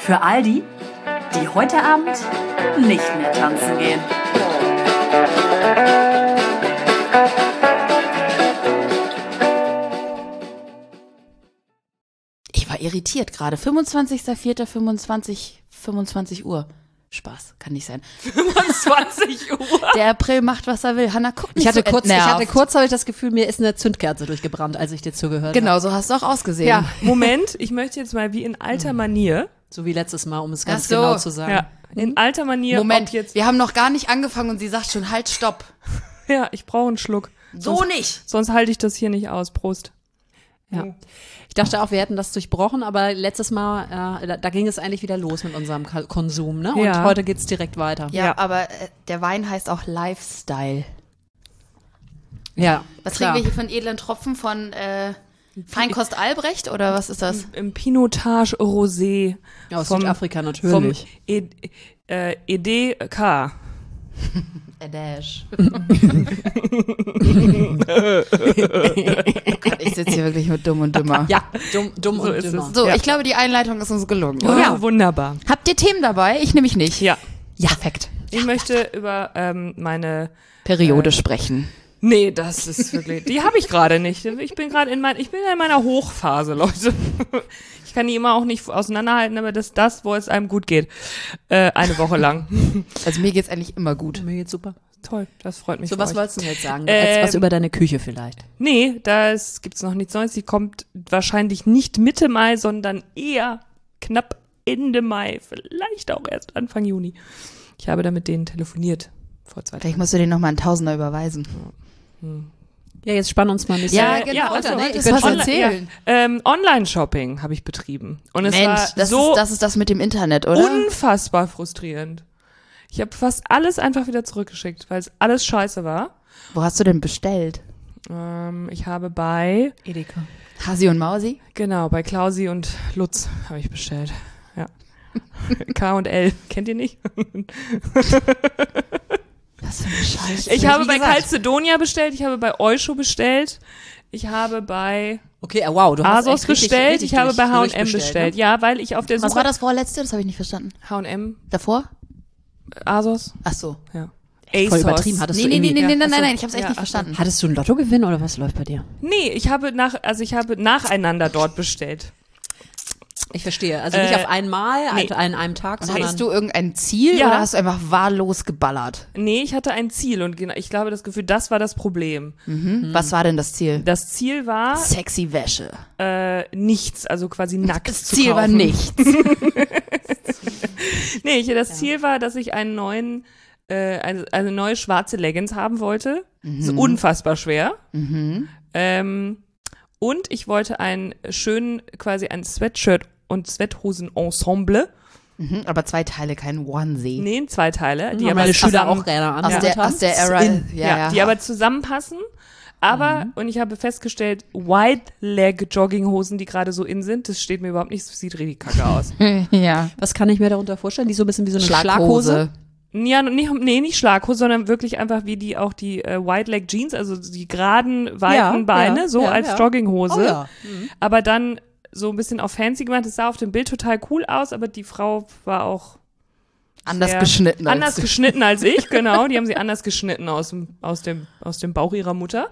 Für all die, die heute Abend nicht mehr tanzen gehen. Ich war irritiert gerade. 25.04.25 Uhr. Spaß, kann nicht sein. 25 Uhr. Der April macht, was er will. Hannah guckt nicht Ich hatte so kurz entnervt. habe ich das Gefühl, mir ist eine Zündkerze durchgebrannt, als ich dir zugehört habe. Genau, so hast du auch ausgesehen. Ja, Moment, ich möchte jetzt mal wie in alter Manier. So wie letztes Mal, um es ganz Ach so. genau zu sagen. Ja, in alter Manier. Moment, ob jetzt, wir haben noch gar nicht angefangen und sie sagt schon, halt, stopp. ja, ich brauche einen Schluck. So nicht. Sonst halte ich das hier nicht aus. Prost. Ja. Ich dachte auch, wir hätten das durchbrochen, aber letztes Mal, da ging es eigentlich wieder los mit unserem Konsum, ne? Und Ja. heute geht's direkt weiter. Ja, aber der Wein heißt auch Lifestyle. Ja, Was klar. kriegen wir hier von edlen Tropfen von Feinkost Albrecht oder was ist das? Im Pinotage Rosé. Aus vom- Südafrika natürlich. Vom EDK. Dash. Ich sitze hier wirklich mit Dumm und Dümmer. Ja, dumm So und ist dümmer. es. So, Ja. ich glaube, die Einleitung ist uns gelungen. Oh, Oder? ja, wunderbar. Habt ihr Themen dabei? Ich nämlich nicht. Ja, Ja, perfekt. ich möchte über meine. Periode sprechen. Nee, das ist wirklich. Die habe ich gerade nicht. Ich bin gerade in meiner Hochphase, Leute. Ich kann die immer auch nicht auseinanderhalten, aber das ist das, wo es einem gut geht. Eine Woche lang. Also mir geht's eigentlich immer gut. Mir geht's super. Toll, das freut mich. So, für was euch. wolltest du denn jetzt sagen? Ähm, Was über deine Küche vielleicht? Nee, das gibt's noch nichts Neues. Die kommt wahrscheinlich nicht Mitte Mai, sondern eher knapp Ende Mai. Vielleicht auch erst Anfang Juni. Ich habe da mit denen telefoniert vor 2 Tagen. Vielleicht musst du denen nochmal einen Tausender überweisen. Ja, jetzt spann uns mal ein bisschen. Ja, genau. also, Heute ich ist bin was schon- erzählen. Online-Shopping habe ich betrieben. Und es Mensch, war das ist das mit dem Internet, oder? unfassbar frustrierend. Ich habe fast alles einfach wieder zurückgeschickt, weil es alles scheiße war. Wo hast du denn bestellt? Ich habe bei Hasi und Mausi? bei Klausi und Lutz habe ich bestellt. Ja. K&L, kennt ihr nicht? Was für eine Scheiße. Ich habe wie bei gesagt. Calcedonia bestellt, ich habe bei Eusho bestellt, ich habe bei Okay, wow, du hast Asos echt richtig- bestellt, richtig ich habe bei H&M durchbestellt, bestellt. ne? Ja, weil ich auf der Was Suche war das vorletzte? Das habe ich nicht verstanden. H&M, Davor? Asos, Ach so. ja. Voll übertrieben. Hattest Nee, du nee, nee, irgendwie- nee, nein, Ach so. nein, ich habe es echt Ja, nicht ach so. verstanden. Hattest du einen Lottogewinn oder was läuft bei dir? Nee, ich habe nacheinander dort bestellt. Ich verstehe. Also nicht auf einmal, nee. an einem Tag, Und sondern hattest du irgendein Ziel Ja. oder hast du einfach wahllos geballert? Nee, ich hatte ein Ziel und ich glaube, das Gefühl, das war das Problem. Was war denn das Ziel? Das Ziel war Sexy Wäsche. nichts, also quasi nackt Das zu Ziel kaufen. war nichts. Nee, das Ziel war, dass ich einen neuen, eine neue schwarze Leggings haben wollte. So unfassbar schwer. Und ich wollte quasi ein Sweatshirt und Sweathosen-Ensemble. Aber 2 Teile, kein Onesie. Nee, 2 Teile. Die haben aber meine Schüler zusammen- auch gerne Aus, an. der, aus der Era. die aber zusammenpassen. Aber, und ich habe festgestellt, Wide-Leg-Jogginghosen, die gerade so in sind, das steht mir überhaupt nicht, das sieht richtig kacke aus. ja. Was kann ich mir darunter vorstellen? Die so ein bisschen wie so eine Schlaghose. Ja, nicht Schlaghose, sondern wirklich einfach wie die Wide-Leg-Jeans, also die geraden, weiten Beine, so als Jogginghose. Oh ja. Aber dann so ein bisschen auf fancy gemacht. Das sah auf dem Bild total cool aus, aber die Frau war auch Anders sehr- geschnitten. als Anders du. geschnitten als ich, genau. Die haben sie anders geschnitten aus dem Bauch ihrer Mutter.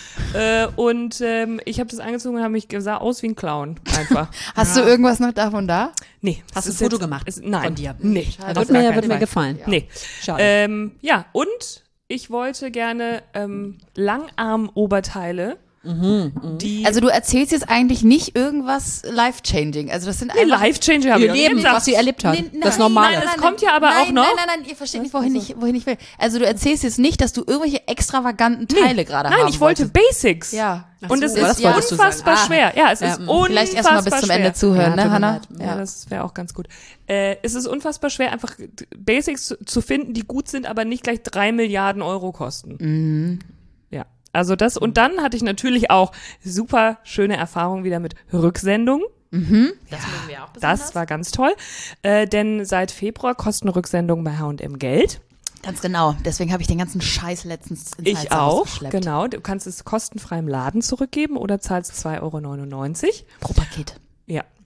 Ich habe das angezogen und habe mich sah aus wie ein Clown einfach. Hast du irgendwas noch davon da? Nee. Hast du das ein Foto ist gemacht Nein. von dir? Nee. Schade. Wird Auf gar mir keinen Fall. gefallen. Ja. Nee. Schade. Ja, und ich wollte gerne Langarm-Oberteile, die Also du erzählst jetzt eigentlich nicht irgendwas life-changing. Also das sind nee, einfach... Life-Changer habe ich Ihr auch nicht Leben, gesagt. was sie erlebt hat. Nee, Das Normale. nein, das kommt ja aber nein, auch noch. Nein, ihr versteht nicht, wohin ich will. Also du erzählst jetzt nicht, dass du irgendwelche extravaganten Teile gerade haben Nein, ich wollte wolltest. Basics. Ja. Und es so, das ist wolltest du unfassbar sagen. schwer. Ja, es ist unfassbar Vielleicht erstmal bis zum schwer. Ende zuhören, Ja, ne, tut mir Hannah? leid. Ja, das wäre auch ganz gut. Es ist unfassbar schwer, einfach Basics zu finden, die gut sind, aber nicht gleich 3 Milliarden Euro kosten. Ja, also das. Und dann hatte ich natürlich auch super schöne Erfahrungen wieder mit Rücksendung. Das mögen wir auch Das war ganz toll. Denn seit Februar kosten Rücksendungen bei H&M Geld. Ganz genau. Deswegen habe ich den ganzen Scheiß letztens ins Ich Heizhaus auch, geschleppt. genau. Du kannst es kostenfrei im Laden zurückgeben oder zahlst 2,99 € Pro Paket. Ja.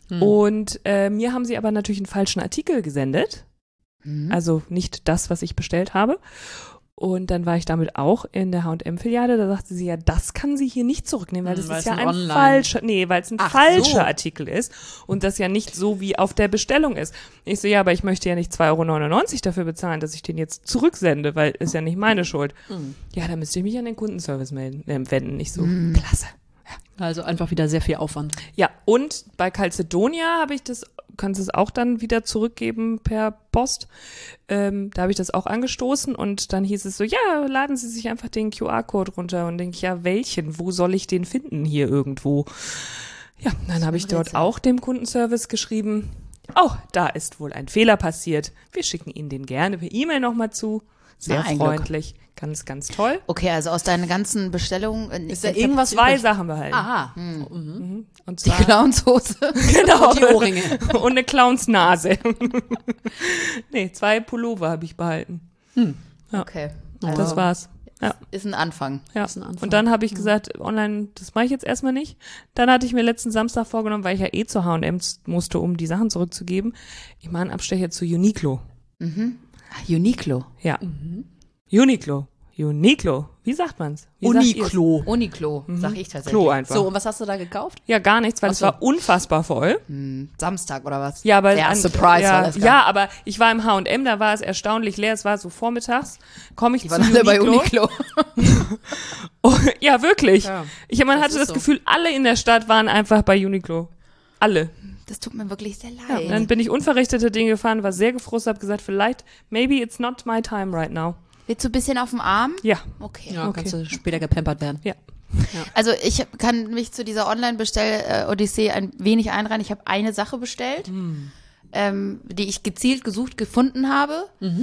Und mir haben sie aber natürlich einen falschen Artikel gesendet. Also nicht das, was ich bestellt habe. Und dann war ich damit auch in der H&M-Filiale. Da sagte sie, ja, das kann sie hier nicht zurücknehmen, weil das weil ist es ja ein ein Online- falscher, weil es ein Ach falscher so. Artikel ist und das ja nicht so wie auf der Bestellung ist. Ich so, ja, aber ich möchte ja nicht 2,99 € dafür bezahlen, dass ich den jetzt zurücksende, weil ist ja nicht meine Schuld. Ja, da müsste ich mich an den Kundenservice wenden. Ich so, klasse. Also einfach wieder sehr viel Aufwand. Ja, und bei Calcedonia kannst du es auch dann wieder zurückgeben per Post. Da habe ich das auch angestoßen und dann hieß es so, ja, laden Sie sich einfach den QR-Code runter und denke ich, ja, welchen? Wo soll ich den finden hier irgendwo? Ja, dann habe ich dort auch dem Kundenservice geschrieben, oh, da ist wohl ein Fehler passiert. Wir schicken Ihnen den gerne per E-Mail nochmal zu. Sehr ein Glück. freundlich. Ganz, ganz toll. Okay, also aus deinen ganzen Bestellungen. Ist da ich irgendwas Zwei übrig? Sachen behalten. Aha. Und die zwar Clownshose. genau. Und die Ohrringe. Und eine Clownsnase. Nee, 2 Pullover habe ich behalten. Ja. Okay. Das war's. Ja. Ist ein Anfang. Ja. ist ein Anfang. Und dann habe ich gesagt, online, das mache ich jetzt erstmal nicht. Dann hatte ich mir letzten Samstag vorgenommen, weil ich ja zu H&M musste, um die Sachen zurückzugeben. Ich mache einen Abstecher zu Uniqlo. Uniqlo. Ja. Uniqlo. Wie sagt man's? Wie sagt ihr's? Uniqlo, sag ich tatsächlich. Klo einfach. So, und was hast du da gekauft? Ja, gar nichts, weil es war unfassbar voll. Samstag oder was? Ja, aber Ja, Surprise ja, war das, ja, aber ich war im H&M, da war es erstaunlich leer, es war so vormittags, komme ich Die zu waren alle bei Uniqlo. Uniqlo. Oh, ja, wirklich. Ja, Man das hatte ist das so. Gefühl, alle in der Stadt waren einfach bei Uniqlo. Alle. Das tut mir wirklich sehr Ja, leid. dann bin ich unverrichtete Dinge gefahren, war sehr gefrustet, habe gesagt, vielleicht, maybe it's not my time right now. Willst du ein bisschen auf dem Arm? Ja, Okay. Ja, Okay. kannst du später gepampert werden. ja. Also ich kann mich zu dieser Online-Bestell-Odyssee ein wenig einreihen. Ich habe eine Sache bestellt, die ich gezielt gefunden habe.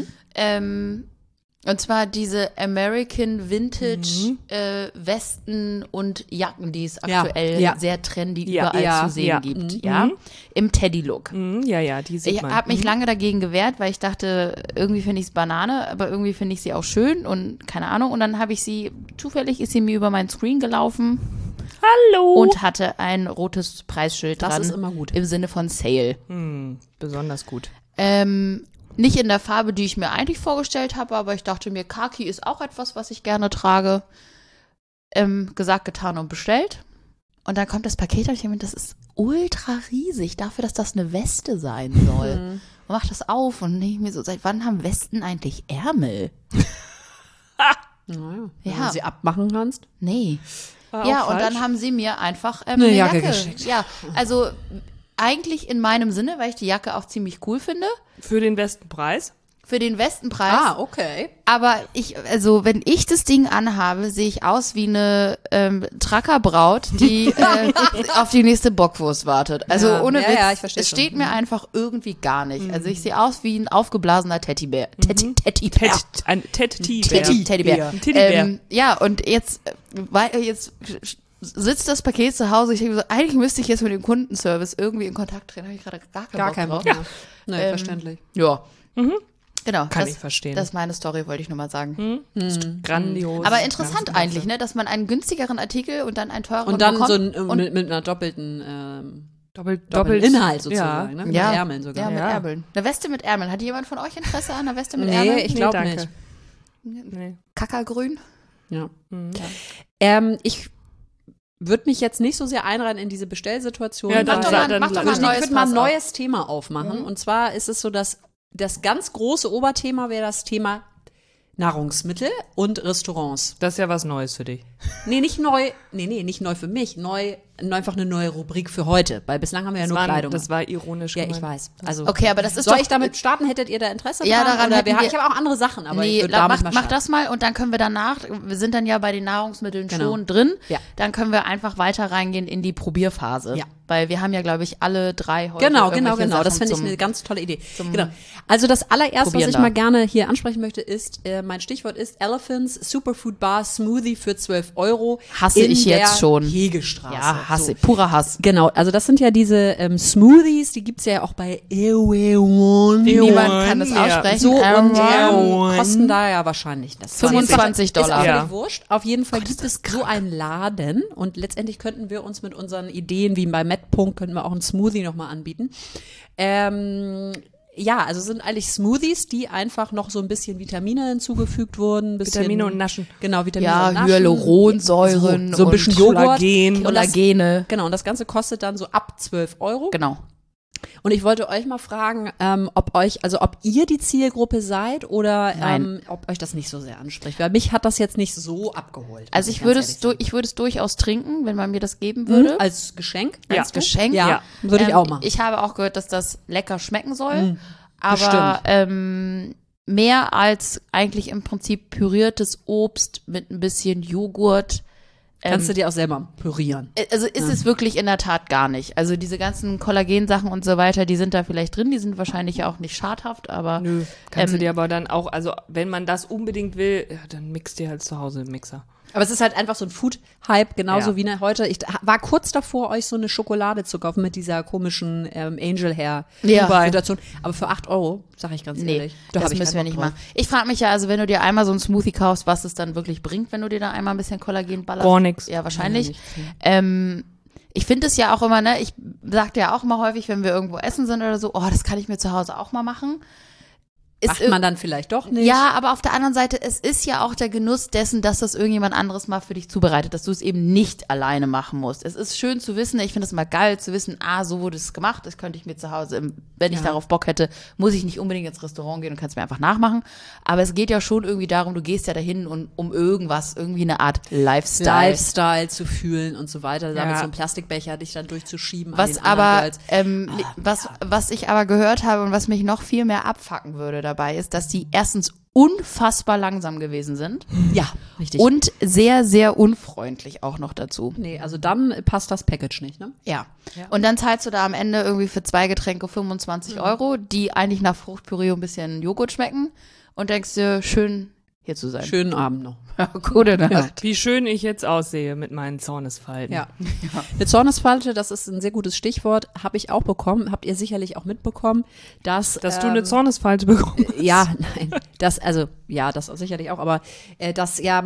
Und zwar diese American Vintage Westen und Jacken, die es Ja, aktuell ja. sehr trendy Ja, überall ja, zu sehen ja. gibt. Ja, im Teddy-Look. Ja, die sieht Ich man. habe mich lange dagegen gewehrt, weil ich dachte, irgendwie finde ich es Banane, aber irgendwie finde ich sie auch schön und keine Ahnung. Und dann habe ich zufällig ist sie mir über meinen Screen gelaufen Hallo. und hatte ein rotes Preisschild Das dran. ist immer gut. Im Sinne von Sale. Besonders gut. Nicht in der Farbe, die ich mir eigentlich vorgestellt habe, aber ich dachte mir, Khaki ist auch etwas, was ich gerne trage. Gesagt, getan und bestellt. Und dann kommt das Paket und ich denke mir, das ist ultra riesig dafür, dass das eine Weste sein soll. Und mach das auf und denke mir so, seit wann haben Westen eigentlich Ärmel? Naja, wenn Ja. du sie abmachen kannst. Nee. War Ja, auch und falsch. dann haben sie mir einfach Eine eine Jacke Jacke geschickt. Ja, also eigentlich in meinem Sinne, weil ich die Jacke auch ziemlich cool finde. Für den besten Preis. Für den Westenpreis. Okay. Aber wenn ich das Ding anhabe, sehe ich aus wie eine Trackerbraut, die auf die nächste Bockwurst wartet. Also Ja. ohne Ja, Witz, ja, ich verstehe es schon. steht mir einfach irgendwie gar nicht. Also ich sehe aus wie ein aufgeblasener Teddybär. Teddybär. Ein Teddybär. Teddybär. Ein Teddybär. Ja, und jetzt sitzt das Paket zu Hause. Ich denke so, eigentlich müsste ich jetzt mit dem Kundenservice irgendwie in Kontakt treten. Habe ich gerade gar keinen Gar Bock kein drauf. Problem. Nee, verständlich. Ja. Genau. Kann das, ich verstehen. Das ist meine Story, wollte ich nur mal sagen. Grandios. Aber interessant eigentlich, ne, dass man einen günstigeren Artikel und dann einen teureren Und dann bekommt. so ein, und, mit einer doppelten Doppelt Inhalt sozusagen, Ja. ne? ja, Mit Ärmeln sogar. Ja, mit Ja. Ärmeln. Eine Weste mit Ärmeln. Hat jemand von euch Interesse an einer Weste mit Ärmeln? Nee, ich glaube danke. nicht. Nee. Kackergrün? Ja. Mhm. Ich würde mich jetzt nicht so sehr einreihen in diese Bestellsituation. Ja, dann Mach doch sa- mal, dann mach doch la- mal ich ein neues würde mal ein Fass neues Thema aufmachen. Und zwar ist es so, dass das ganz große Oberthema wäre das Thema Nahrungsmittel und Restaurants. Das ist ja was Neues für dich. Nee, nicht neu. Nee, nicht neu für mich. Einfach eine neue Rubrik für heute. Weil bislang haben wir ja nur Kleidung. Das war ironisch ja, gemeint. ich weiß. Also, Okay, aber das ist soll doch- ich damit starten? Hättet ihr da Interesse Ja, dran? daran Oder hätten ich wir- habe auch andere Sachen, aber ich Nee, würde damit mal mach starten. das mal und dann können wir danach, wir sind dann ja bei den Nahrungsmitteln Genau. schon drin, Ja. dann können wir einfach weiter reingehen in die Probierphase. Ja. Weil wir haben ja, glaube ich, alle drei heute Genau. irgendwelche Das Sachen finde ich zum- eine ganz tolle Idee. Genau. Also das allererste, was Probieren ich da. mal gerne hier ansprechen möchte, ist, mein Stichwort ist Elephants Superfood Bar Smoothie für 12 €. Hasse in ich jetzt der schon. Hegestraße. Ja, Hass, purer Hass. Genau, also das sind ja diese Smoothies, die gibt's ja auch bei Ewan. Niemand kann das aussprechen. So, und die Ewan. kosten da ja wahrscheinlich das. $25. Ist auch Ja. völlig wurscht. Auf jeden Fall gibt es so einen Laden und letztendlich könnten wir uns mit unseren Ideen, wie bei Medpunkt, könnten wir auch einen Smoothie nochmal anbieten. Ja, also sind eigentlich Smoothies, die einfach noch so ein bisschen Vitamine hinzugefügt wurden. Bisschen, Vitamine und Naschen. Genau, Vitamine Ja, und Naschen. Hyaluronsäuren So ein bisschen und Joghurt. Kollagen. Und das, Kollagene. genau, und das Ganze kostet dann so ab 12 Euro. Genau. Und ich wollte euch mal fragen, ob ihr die Zielgruppe seid oder Nein. ob euch das nicht so sehr anspricht. Weil mich hat das jetzt nicht so abgeholt. Also muss ich würde ganz es ehrlich ich würde es durchaus trinken, wenn man mir das geben sagen. würde. Als Geschenk? Ja. meinst du? Geschenk? Ja, Ja. würde ich auch machen. Ich habe auch gehört, dass das lecker schmecken soll. Aber mehr als eigentlich im Prinzip püriertes Obst mit ein bisschen Joghurt. Kannst du dir auch selber pürieren. Also ist es wirklich in der Tat gar nicht. Also diese ganzen Kollagensachen und so weiter, die sind da vielleicht drin, die sind wahrscheinlich ja auch nicht schadhaft, aber Nö, kannst du dir aber dann auch, also wenn man das unbedingt will, ja, dann mixt dir halt zu Hause im Mixer. Aber es ist halt einfach so ein Food-Hype, genauso Ja. wie heute. Ich war kurz davor, euch so eine Schokolade zu kaufen mit dieser komischen Angel-Hair-Situation. Aber für 8 Euro, sag ich ganz nee, ehrlich, da hab das ich müssen wir keinen nicht Bock drauf. machen. Ich frage mich ja, also wenn du dir einmal so einen Smoothie kaufst, was es dann wirklich bringt, wenn du dir da einmal ein bisschen Kollagen ballerst. Gar nix. Ja, wahrscheinlich. Ja, Ich finde es ja auch immer, ne, ich sagte ja auch immer häufig, wenn wir irgendwo essen sind oder so, oh, das kann ich mir zu Hause auch mal machen. Macht man dann vielleicht doch nicht. Ja, aber auf der anderen Seite, es ist ja auch der Genuss dessen, dass das irgendjemand anderes mal für dich zubereitet, dass du es eben nicht alleine machen musst. Es ist schön zu wissen, ich finde es immer geil zu wissen, so wurde es gemacht, das könnte ich mir zu Hause, wenn ich darauf Bock hätte, muss ich nicht unbedingt ins Restaurant gehen und kann es mir einfach nachmachen. Aber es geht ja schon irgendwie darum, du gehst ja dahin und um irgendwas, irgendwie eine Art Lifestyle zu fühlen und so weiter, da Ja. mit so einem Plastikbecher dich dann durchzuschieben. an Was den anderen aber, Girls. was ich aber gehört habe und was mich noch viel mehr abfacken würde dabei ist, dass die erstens unfassbar langsam gewesen sind Ja, richtig. und sehr, sehr unfreundlich auch noch dazu. Nee, also dann passt das Package nicht, ne? Ja. Und dann zahlst du da am Ende irgendwie für 2 Getränke 25 Euro, die eigentlich nach Fruchtpüree und ein bisschen Joghurt schmecken und denkst dir, schön hier zu sein. Schönen Abend noch. Gute Nacht. Wie schön ich jetzt aussehe mit meinen Zornesfalten. Ja. Eine Zornesfalte, das ist ein sehr gutes Stichwort, habe ich auch bekommen, habt ihr sicherlich auch mitbekommen, dass Dass du eine Zornesfalte bekommst. ja, nein, das sicherlich auch, aber dass ja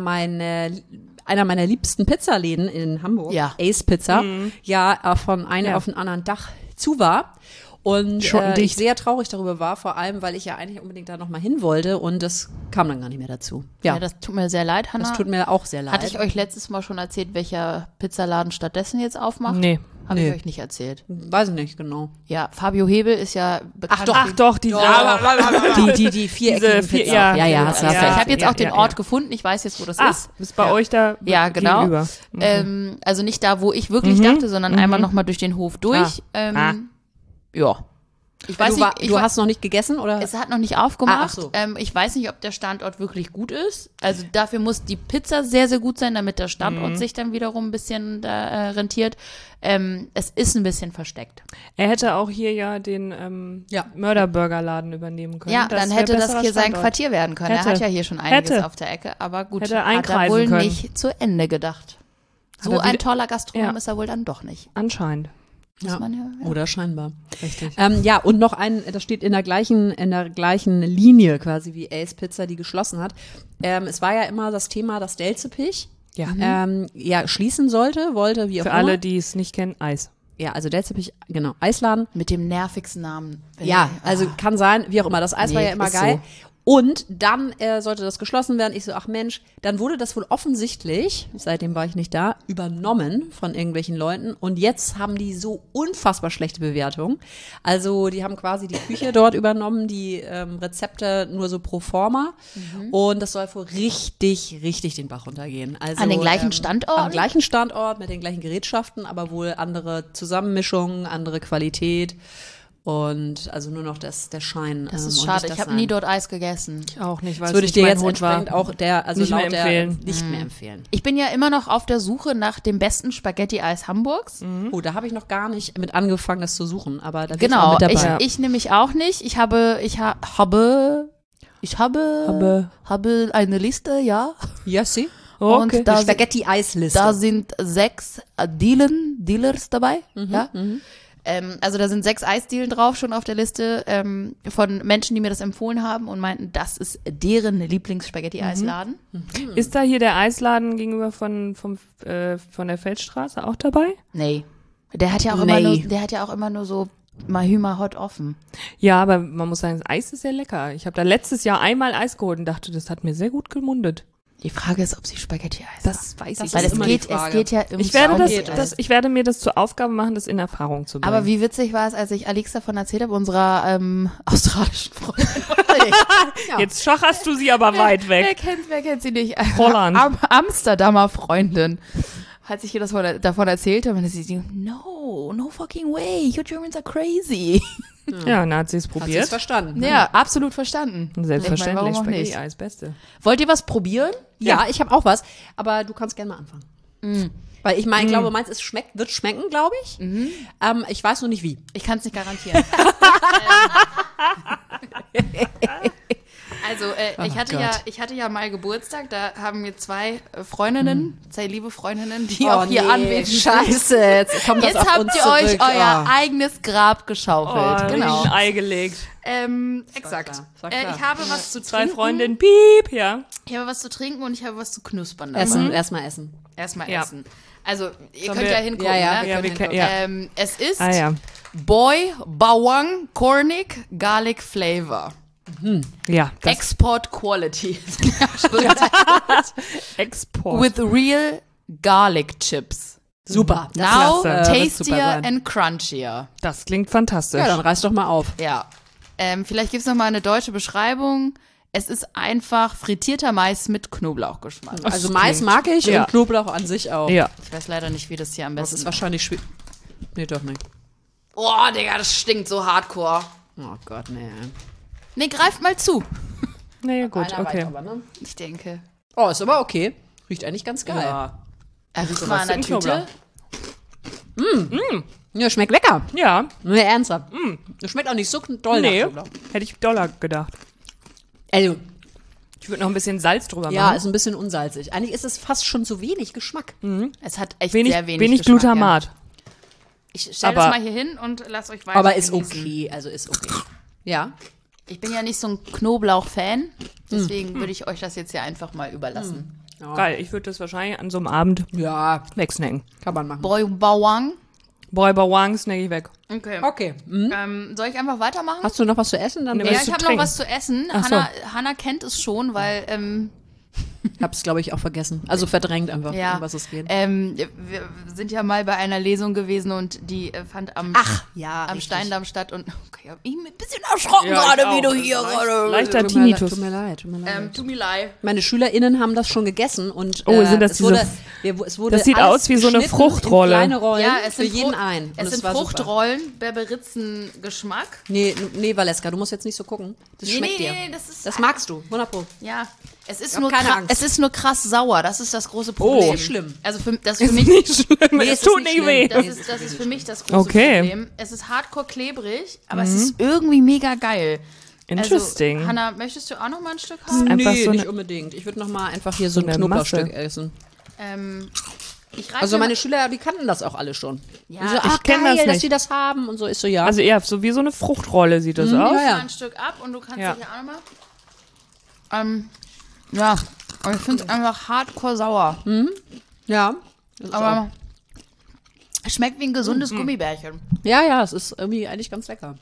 einer meiner liebsten Pizzaläden in Hamburg, Ja. Ace Pizza, von einem Ja. auf den anderen Dach zu war. Und ich Schottendicht. sehr traurig darüber war, vor allem, weil ich ja eigentlich unbedingt da nochmal hin wollte und das kam dann gar nicht mehr dazu. Ja, Ja, das tut mir sehr leid, Hannah. das tut mir auch sehr leid. Hatte ich euch letztes Mal schon erzählt, welcher Pizzaladen stattdessen jetzt aufmacht? Nee. Habe Nee. ich euch nicht erzählt. Weiß ich nicht, genau. Ja, Fabio Hebel ist ja bekannt. Ach doch, diese. Die viereckigen Diese vier- Pizza. ja. ja, hast du Ich recht. habe jetzt auch den ja, Ort ja. gefunden. Ich weiß jetzt, wo das ist. Ist bei euch da Ja, genau. gegenüber. Also nicht da, wo ich wirklich dachte, sondern einmal nochmal durch den Hof durch. Ja. Ich weiß nicht, Du hast noch nicht gegessen, oder? es hat noch nicht aufgemacht. ach so. Ich weiß nicht, ob der Standort wirklich gut ist. Also dafür muss die Pizza sehr, sehr gut sein, damit der Standort sich dann wiederum ein bisschen rentiert. Es ist ein bisschen versteckt. Er hätte auch hier ja den Ja. Mörderburgerladen übernehmen können. Ja, Das dann wär hätte das besserer hier sein Standort. Quartier werden können. Hätte. Er hat ja hier schon einiges Hätte. auf der Ecke, aber gut, Hätte hat er einkreisen wohl können. nicht zu Ende gedacht. So Hat er ein wieder- toller Gastronom Ja. ist er wohl dann doch nicht. Anscheinend. Muss man ja. Oder scheinbar. Richtig. Ja, und noch das steht in der gleichen Linie quasi wie Ace Pizza, die geschlossen hat. Es war ja immer das Thema, dass Delzepich Ja. schließen wollte, wie auch Für immer. alle, die es nicht kennen, Eis. Ja, also Delzepich, genau, Eisladen. Mit dem nervigsten Namen. Ja, also kann sein, wie auch immer. Das Eis war Nee, ja immer ist geil. so. Und dann sollte das geschlossen werden. Ich so, ach Mensch, dann wurde das wohl offensichtlich, seitdem war ich nicht da, übernommen von irgendwelchen Leuten. Und jetzt haben die so unfassbar schlechte Bewertungen. Also die haben quasi die Küche dort übernommen, die Rezepte nur so pro forma. Und das soll wohl richtig, richtig den Bach runtergehen. Also, An den gleichen Standorten? Am gleichen Standort, mit den gleichen Gerätschaften, aber wohl andere Zusammenmischungen, andere Qualität. Und also nur noch der Schein. Das ist und schade. nicht Ich das habe nie Sein. dort Eis gegessen. Auch nicht, weil Das würde es ich dir nicht jetzt mein Hund war. entsprechend auch Nicht mehr laut empfehlen. nicht mehr empfehlen. Ich bin ja immer noch auf der Suche nach dem besten Spaghetti-Eis Hamburgs. Oh, da habe ich noch gar nicht mit angefangen, das zu suchen, aber da bin ich Genau, auch mit dabei. ich nämlich auch nicht. Ich habe eine Liste, ja. Ja, sie. Okay. Und da, Spaghetti-Eisliste. da sind 6 Dealers dabei. Ja? Also da sind 6 Eisdielen drauf schon auf der Liste von Menschen, die mir das empfohlen haben und meinten, das ist deren Lieblings-Spaghetti-Eisladen. Ist da hier der Eisladen gegenüber von der Feldstraße auch dabei? Nee. Der hat ja auch immer nur so Mahüma Hot offen. Ja, aber man muss sagen, das Eis ist sehr lecker. Ich habe da letztes Jahr einmal Eis geholt und dachte, das hat mir sehr gut gemundet. Die Frage ist, ob sie Spaghetti-Eis Das weiß ich Weil ist es immer die geht, Frage. es geht ja Ich werde, Spaghetti-Eis. ich werde mir das zur Aufgabe machen, das in Erfahrung zu bringen. Aber wie witzig war es, als ich Alex davon erzählt habe, unserer australischen Freundin. Jetzt schacherst du sie aber weit weg. Wer kennt sie nicht? Holland. Amsterdamer Freundin. Als ich ihr davon erzählt habe, meinte sie, no fucking way, you Germans are crazy. Ja, dann hat sie es Hat sie es probiert. verstanden. Ja, absolut verstanden. Selbstverständlich, Ich meine, warum auch nicht? Spaghetti-Eis, Beste. Wollt ihr was probieren? Ja, ich habe auch was, aber du kannst gerne mal anfangen. Weil ich meine, ich glaube, meins wird schmecken, glaube ich. Ich weiß nur nicht wie. Ich kann es nicht garantieren. Also, ich hatte ja mal Geburtstag, da haben mir 2 Freundinnen, 2 liebe Freundinnen, die auch hier anwesend sind. Scheiße, jetzt kommt das Jetzt auf habt uns ihr euch zurück. euer eigenes Grab geschaufelt. Oh, Genau. ein Ei gelegt. Exakt. Sag klar. Ich habe was zu 2 trinken. Freundinnen, piep, ja. Ich habe was zu trinken und ich habe was zu knuspern dabei. Essen, erstmal essen. Erstmal Ja. essen. Also, ihr Sollen könnt wir- ja hingucken, Ja, ja, ne? Ja, wir können kennen, ja. Es ist Ah, ja. Boy Bawang Cornic Garlic Flavor. Ja, das Export Quality. Export. With real garlic chips. Super. Now klasse. Wird super tastier sein. and crunchier. Das klingt fantastisch. Ja, dann reiß doch mal auf. Ja. Vielleicht gibt es noch mal eine deutsche Beschreibung. Es ist einfach frittierter Mais mit Knoblauchgeschmack. Das Also Mais klingt- mag ich Ja. und Knoblauch an sich auch. Ja. Ich weiß leider nicht, wie das hier am Das besten ist wahrscheinlich schwierig. Nee, doch nicht. Oh, Digga, das stinkt so hardcore. Oh Gott, nee. Nee, greift mal zu. Nee, gut, Einer okay. weiß aber, ne? Ich denke. Oh, ist aber okay. Riecht eigentlich ganz geil. Ja. Riecht mal an der im Tüte. Knoblauch. Ja, schmeckt lecker. Ja, Nee, ernsthaft. Das schmeckt auch nicht so doll nee, nach Knoblauch. hätte ich Dollar gedacht. Also, Ich würde noch ein bisschen Salz drüber ja, machen. ist ein bisschen unsalzig. Eigentlich ist es fast schon zu wenig Geschmack. Es hat echt Wenig, sehr wenig wenig Geschmack, Glutamat. Ja. Ich stelle das Aber- mal hier hin und lass euch weiter Aber ist genießen. okay, also ist okay. Ja. Ich bin ja nicht so ein Knoblauch-Fan, deswegen würde ich euch das jetzt hier einfach mal überlassen. Geil, ich würde das wahrscheinlich an so einem Abend Ja, wegsnacken. kann man machen. Boy Bawang. Boy, Bawang snack ich weg. Okay. Okay. Soll ich einfach weitermachen? Hast du noch was zu essen? Dann Nee, Ja, was ich zu habe noch trinken? was zu essen. Ach so. Hanna kennt es schon, weil Ich hab's, glaube ich, auch vergessen. Also verdrängt einfach, ja, um was es geht. wir sind ja mal bei einer Lesung gewesen und die fand am ja, am richtig. Steindamm statt und ich hab mich ein bisschen erschrocken Ja, gerade, ich wie auch. du hier gerade. Leichter Tut mir leid, Tinnitus. tut mir leid. Tut mir leid. Meine SchülerInnen haben das schon gegessen und Oh, sind das es wurde, diese- es wurde Das sieht alles aus wie so eine geschnitten Fruchtrolle. in kleine Rollen Ja, es für sind jeden Frucht- ein. Und Es sind war super. Fruchtrollen, Berberitzen-Geschmack. Nee, Valeska, du musst jetzt nicht so gucken. Das schmeckt dir. Das magst du, 100%. Ja, es ist, hab nur keine Angst. es ist nur krass sauer. Das ist das große Problem. nicht schlimm. Also das ist für mich, Nicht schlimm, Nee, es es tut ist nicht nicht weh. schlimm. das ist für mich das große Okay. Problem. Es ist hardcore klebrig, aber es ist irgendwie mega geil. Interesting. Also, Hanna, möchtest du auch noch mal ein Stück haben? Einfach Nee, so nicht eine- unbedingt. Ich würde noch mal einfach hier so ein eine Knoblauchstück Masse. essen. Ich reiß Also mir meine mal- Schüler, die kannten das auch alle schon. Ja, Und so, ich kenn geil, das dass nicht. die das haben und so. Ist so, ja. Also eher so wie so eine Fruchtrolle sieht das aus. ja, mal ja. ein Stück ab und du kannst Ja. dich auch noch mal. Ja, und ich finde es einfach hardcore sauer. Ja. Das ist auch- Aber es schmeckt wie ein gesundes Gummibärchen. ja, es ist irgendwie eigentlich ganz lecker.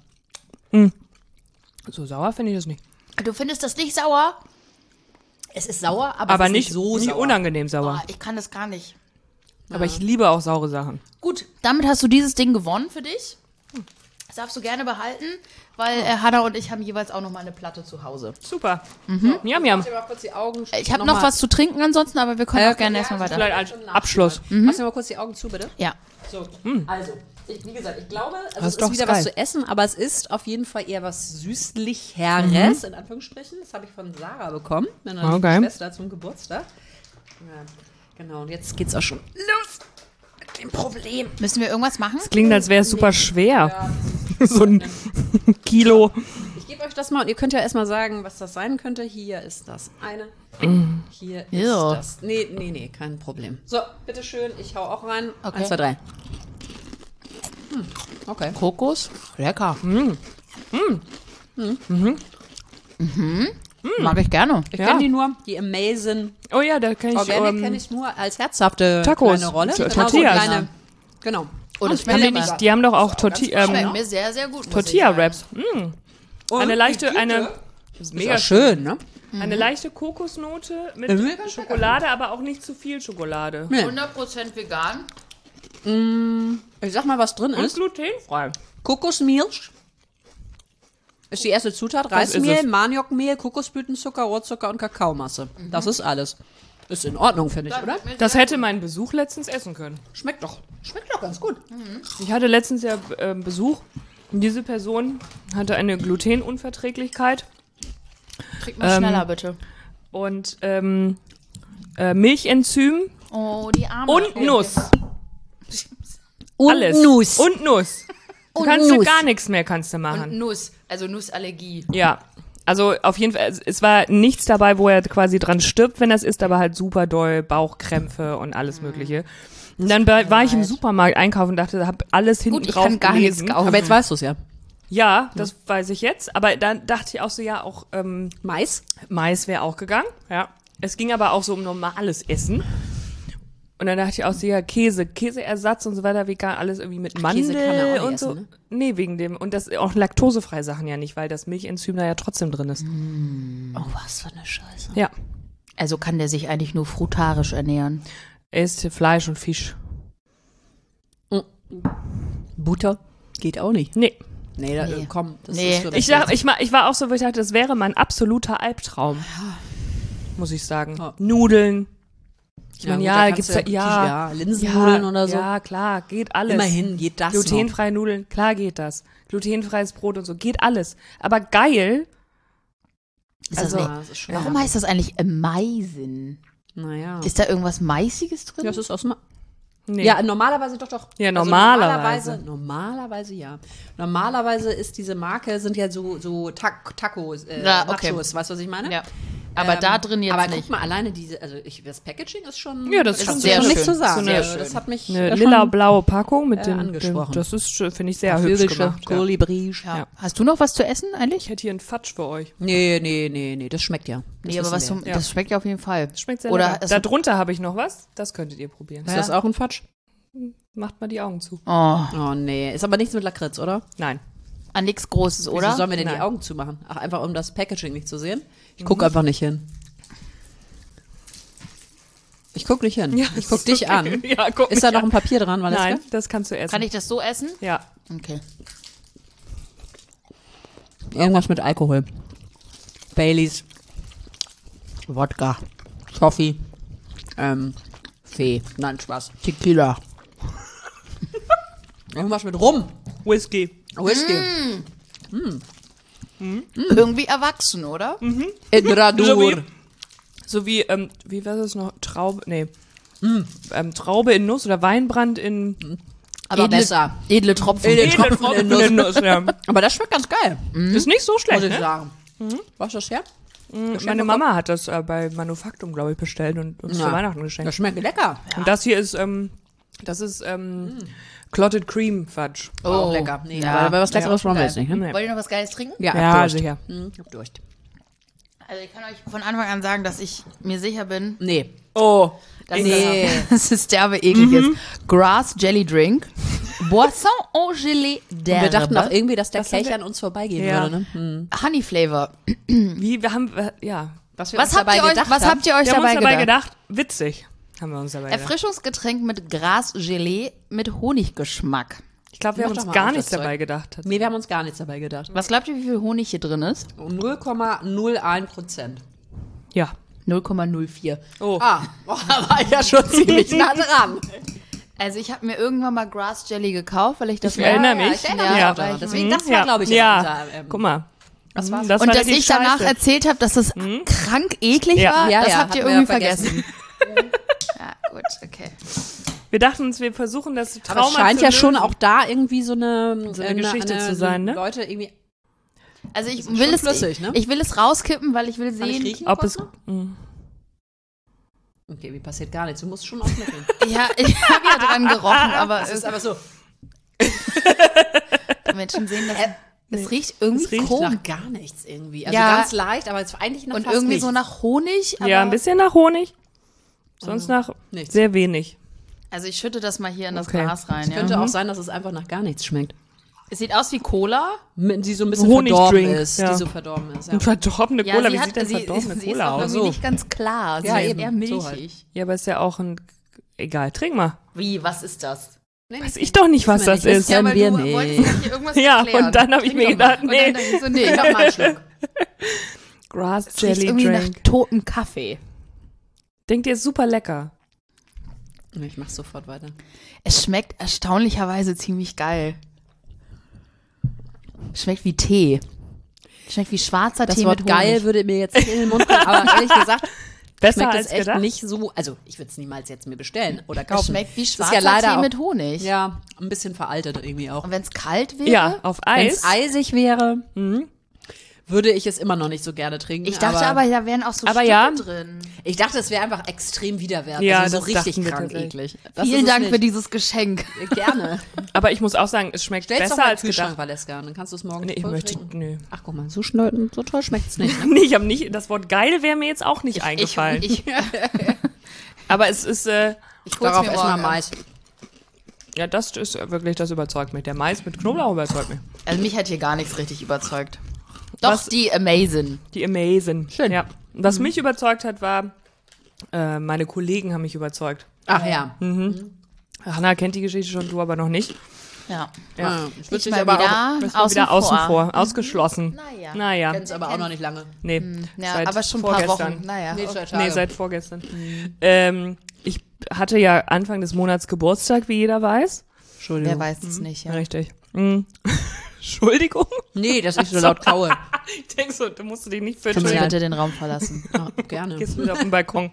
So sauer finde ich das nicht. Du findest das nicht sauer? Es ist sauer, aber, Aber es ist nicht so nicht sauer. unangenehm sauer. Oh, ich kann das gar nicht. Aber ich liebe auch saure Sachen. Gut, damit hast du dieses Ding gewonnen für dich. Das darfst du gerne behalten, weil Hanna und ich haben jeweils auch noch mal eine Platte zu Hause. Super. Miam, miam. Ich mal kurz die Augen Ich habe noch was zu trinken ansonsten, aber wir können auch gerne ja, erstmal weiter. Vielleicht als Abschluss. Hast du mal kurz die Augen zu, bitte? Ja. So, also, wie gesagt, ich glaube, Das es ist ist doch wieder geil. was zu essen, aber es ist auf jeden Fall eher was Süßlicheres, in Anführungsstrichen. Das habe ich von Sarah bekommen, meiner lieben Okay. Schwester zum Geburtstag. Ja, genau, und jetzt geht's auch schon los mit dem Problem. Müssen wir irgendwas machen? Klingt, als wäre es super schwer. So ein Kilo. Ich gebe gebe euch das mal und ihr könnt ja erstmal sagen, was das sein könnte. Hier ist das eine. Hier ist Ja. das. Nee, kein Problem. So, bitteschön, ich hau auch rein. Okay. 1, 2, 3. Okay. Kokos, lecker. Mag ich gerne. Ich Ja. kenne die nur, die Amazing Oh ja, da kann ich Organic kenne ich nur als herzhafte Tacos. kleine Rolle. T- so Tortillas. kleine, genau. Oh, das Haben die, schmeckt nicht, die haben doch auch schmeckt mir sehr, sehr gut. muss ich Tortilla-Wraps. Und Eine die leichte, Tüte eine ist mega auch schön, ne? Eine leichte Kokosnote mit Mega Schokolade, aber auch nicht zu viel Schokolade. Nee. sagen. 100% vegan. Ich sag mal, was drin Und ist. glutenfrei. Kokosmilch ist die erste Zutat. Das ist Reismehl, es. Maniokmehl, Kokosblütenzucker, Rohrzucker und Kakaomasse. Das ist alles. Ist in Ordnung, finde ich, oder? Das hätte mein Besuch letztens essen können. Schmeckt doch ganz gut. Ich hatte letztens ja Besuch. Und diese Person hatte eine Glutenunverträglichkeit Trink mal schneller, bitte. und Milchenzym Oh, die Arme. und Nuss. Und Alles. Nuss. Und Nuss. Du Und kannst Nuss. gar nichts mehr kannst du machen. Und Nuss. Also Nussallergie. Ja. Also auf jeden Fall, es war nichts dabei, wo er quasi dran stirbt, wenn das ist, aber halt super doll Bauchkrämpfe und alles Mögliche. Und dann war ich im Supermarkt einkaufen und dachte, hab alles hinten Gut, ich drauf kann gar nichts gelesen. kaufen. Aber jetzt weißt du es ja. Ja, das weiß ich jetzt. Aber dann dachte ich auch so, ja, auch Mais? Mais wäre auch gegangen. Ja. Es ging aber auch so um normales Essen. Und dann dachte ich auch so, ja, Käseersatz und so weiter, vegan, alles irgendwie mit Mandel Käse kann er auch nicht und essen, so. ne? Nee, wegen dem. Und das auch laktosefreie Sachen ja nicht, weil das Milchenzym da ja trotzdem drin ist. Oh, was für eine Scheiße. Ja. Also kann der sich eigentlich nur frutarisch ernähren. Er isst Fleisch und Fisch. Butter geht auch nicht. Nee. Nee, komm. Das Nee. ist für Ich war auch so, wo ich dachte, das wäre mein absoluter Albtraum. Muss ich sagen. Ja. Nudeln. Ich Ja, meine, gut, ja, da kannst gibt's du da, ja Linsennudeln oder so. Ja, klar, geht alles. Immerhin geht das Glutenfreie Nudeln, klar geht das. Glutenfreies Brot und so, geht alles. Aber geil, Ist Also, das noch. Das ist schwer. warum heißt das eigentlich Amazing? Naja. Ist da irgendwas Maiziges drin? Ja, das ist aus dem nee. Ja, normalerweise doch. Ja, Also normalerweise. normalerweise ja. Normalerweise ist diese Marke, sind ja so Tacos, Ja, okay. Nachos, weißt du, was ich meine? Ja. Aber da drin jetzt aber nicht. guck mal, alleine diese, also das Packaging ist schon, Ja, das ist ist schon sehr schon schön. nichts zu sagen. Sehr Also, schön. das hat mich Eine schon lila-blaue Packung mit angesprochen. das ist, finde ich, sehr hübsch gemacht. Ja. Kolibris. Ja. Ja. Hast du noch was zu essen eigentlich? Ich hätte hier einen Fatsch für euch. Nee, das schmeckt ja. Das Nee, aber was wissen wir. das schmeckt ja auf jeden Fall. Das schmeckt sehr Oder lecker. es- Darunter habe ich noch was, das könntet ihr probieren. Ist das auch ein Fatsch? Macht mal die Augen zu. Oh, Oh nee, ist aber nichts mit Lakritz, oder? Nein. an nichts Großes, Wieso oder? sollen wir denn die Nein. Augen zumachen? Ach, einfach um das Packaging nicht zu sehen? Ich gucke einfach nicht hin. Ich guck nicht hin. Ich guck dich an. Ja, guck Ist da mich noch an. ein Papier dran, Valeska? Nein, das kannst du essen. Kann ich das so essen? Ja. Okay. Irgendwas mit Alkohol. Baileys, Wodka, Toffee, Fee. Nein, Spaß. Tequila. Irgendwas mit Rum. Whisky. Whisky. Irgendwie erwachsen, oder? Edradur. So wie war das noch? Traube, nee. Traube in Nuss oder Weinbrand in Aber besser. Edle Tropfen. Tropfen in Nuss. Nuss. Ja. Aber das schmeckt ganz geil, Ist nicht so schlecht, muss ich ne? sagen. Was ist das her? Meine Mama hat das bei Manufaktum, glaube ich, bestellt und uns zu Weihnachten geschenkt. Das schmeckt lecker. Und das hier ist, Clotted Cream Fudge. Auch lecker. Nee, Ja. aber was Leckeres wollen wir Geil. jetzt nicht, ne? Nee. Wollt ihr noch was Geiles trinken? Ja, Ja, Durst. sicher. Ich hab Durst. Also ich kann euch von Anfang an sagen, dass ich mir sicher bin, Nee. Oh. dass Nee. das ist derbe eklig ist. Grass Jelly Drink. Boisson au Gelee d'herbe. Wir dachten auch irgendwie, dass der Das haben Kelch wir- an uns vorbeigehen Ja. würde, ne? Honey Flavor. Wir haben, ja. Was wir Was habt ihr euch Wir haben uns dabei dabei gedacht? gedacht, witzig, haben wir uns dabei gedacht. Erfrischungsgetränk mit Gras-Gelee mit Honiggeschmack. Ich glaube, wir Mach haben doch uns mal gar auf, nichts das dabei Zeug. gedacht. Nee, wir haben uns gar nichts dabei gedacht. Was glaubt ihr, wie viel Honig hier drin ist? 0,01%. Ja. 0,04. Oh. Da war ich ja schon ziemlich nah dran. Also ich habe mir irgendwann mal Grass Jelly gekauft, weil ich das Ich erinnere Ja, mich. ich erinnere mich Ja, auch daran. weil Deswegen, Mhm. das war, glaube ich, ja. unser, Guck mal. was war's? Das Und war dass richtig ich danach scheiße. erzählt habe, dass es krank eklig Ja. war, Ja, das ja, habt ihr hatten wir irgendwie ja vergessen. Ja, gut, okay. Wir dachten uns, wir versuchen das Trauma Aber es scheint zu ja schon lösen. auch da irgendwie so eine Geschichte zu sein, ne? Leute irgendwie. Also ich schon will es, flüssig, ne? ich will es rauskippen, weil ich will Kann ich sehen. riechen? Ob es. Cosmo? Mm. Okay, mir passiert gar nichts. Du musst schon aufschmecken. Ja, ich habe ja dran gerochen, aber Das ist aber so. Menschen sehen das. Es riecht irgendwie Es riecht komisch. Nach gar nichts irgendwie. Also Ja. ganz leicht, aber jetzt eigentlich nach Und fast irgendwie nichts. so nach Honig. Aber Ja, ein bisschen nach Honig. Sonst nach nichts. sehr wenig. Also ich schütte das mal hier in das Okay. Glas rein. Ja. Könnte auch sein, dass es einfach nach gar nichts schmeckt. Es sieht aus wie Cola. Die so ein bisschen Honigdrink, verdorben ist. ja. Die so verdorben ist, ja. Und verdorbene Cola, wie sie sieht denn verdorbene sie ist Cola auch aus? irgendwie nicht ganz klar. Ja, Sie ist eben. eher So milchig. halt. Ja, aber ist ja auch ein. Egal, trink mal. Wie, was ist das? Nee, Weiß ich doch nicht, was das wir nicht. ist. Ja, aber- wir du nicht. wolltest ja hier irgendwas Ja, erklären. und dann habe ich Trink mir doch mal. gedacht, Und nee. dann dachte ich so, nee. Trink doch mal einen Schluck. Grass Es riecht Jelly irgendwie Drink. nach totem Kaffee. Denkt ihr, ist super lecker. Ich mach sofort weiter. Es schmeckt erstaunlicherweise ziemlich geil. Schmeckt wie Tee. Schmeckt wie schwarzer Das Tee Wort mit Honig. geil würde mir jetzt nicht in den Mund kommen, aber ehrlich gesagt Besser schmeckt als es echt gedacht. nicht so, also ich würde es niemals jetzt mir bestellen oder Es kaufen. schmeckt wie Das ist schwarzer ja leider Tee auch, mit Honig. Ja, ein bisschen veraltet irgendwie auch. Und wenn es kalt wäre? Ja, auf Wenn Eis. es eisig wäre, würde ich es immer noch nicht so gerne trinken. Ich dachte aber, da wären auch so Aber Stücke ja. drin. Ich dachte, es wäre einfach extrem widerwärtig. Ja, also so das richtig dachten wir krank tatsächlich. eklig. Das ist Vielen es Dank nicht. für dieses Geschenk. Gerne. Aber ich muss auch sagen, es schmeckt Stell's doch besser mal im als Kühlschrank, gedacht. Valeska, dann kannst du es morgen Nee, ich voll möchte. trinken. Nö. Ach, guck mal, so toll schmeckt es nicht. Ne? Nee, ich habe nicht. Das Wort geil wäre mir jetzt auch nicht eingefallen. Ich Aber es ist. hol's Darauf mir erstmal morgen. Mais. Ja, das ist wirklich, das überzeugt mich. Der Mais mit Knoblauch überzeugt mich. Also mich hat hier gar nichts richtig überzeugt. Doch, Was- die Amazing. Die Amazing. Schön. Ja. Was mich überzeugt hat, war, meine Kollegen haben mich überzeugt. Ach ja. Hanna kennt die Geschichte schon, du aber noch nicht. Ja. Ja. Ich würde Ich dich mal aber auch, wieder, Bist du wieder außen vor, ausgeschlossen. Naja. Naja. kennst aber auch noch nicht lange. Nee, Ja, seit aber schon ein paar vorgestern. Wochen. Naja. Nee, okay. 2 Tage. Nee, seit vorgestern. Ich hatte ja Anfang des Monats Geburtstag, wie jeder weiß. Entschuldigung. Wer weiß es nicht, ja. Richtig. Entschuldigung? Nee, dass ich so laut kaue. Ich denke so, du musst dich nicht für Können Sie entschuldigen. bitte den Raum verlassen? Ja, gerne. Gehst wieder auf den Balkon.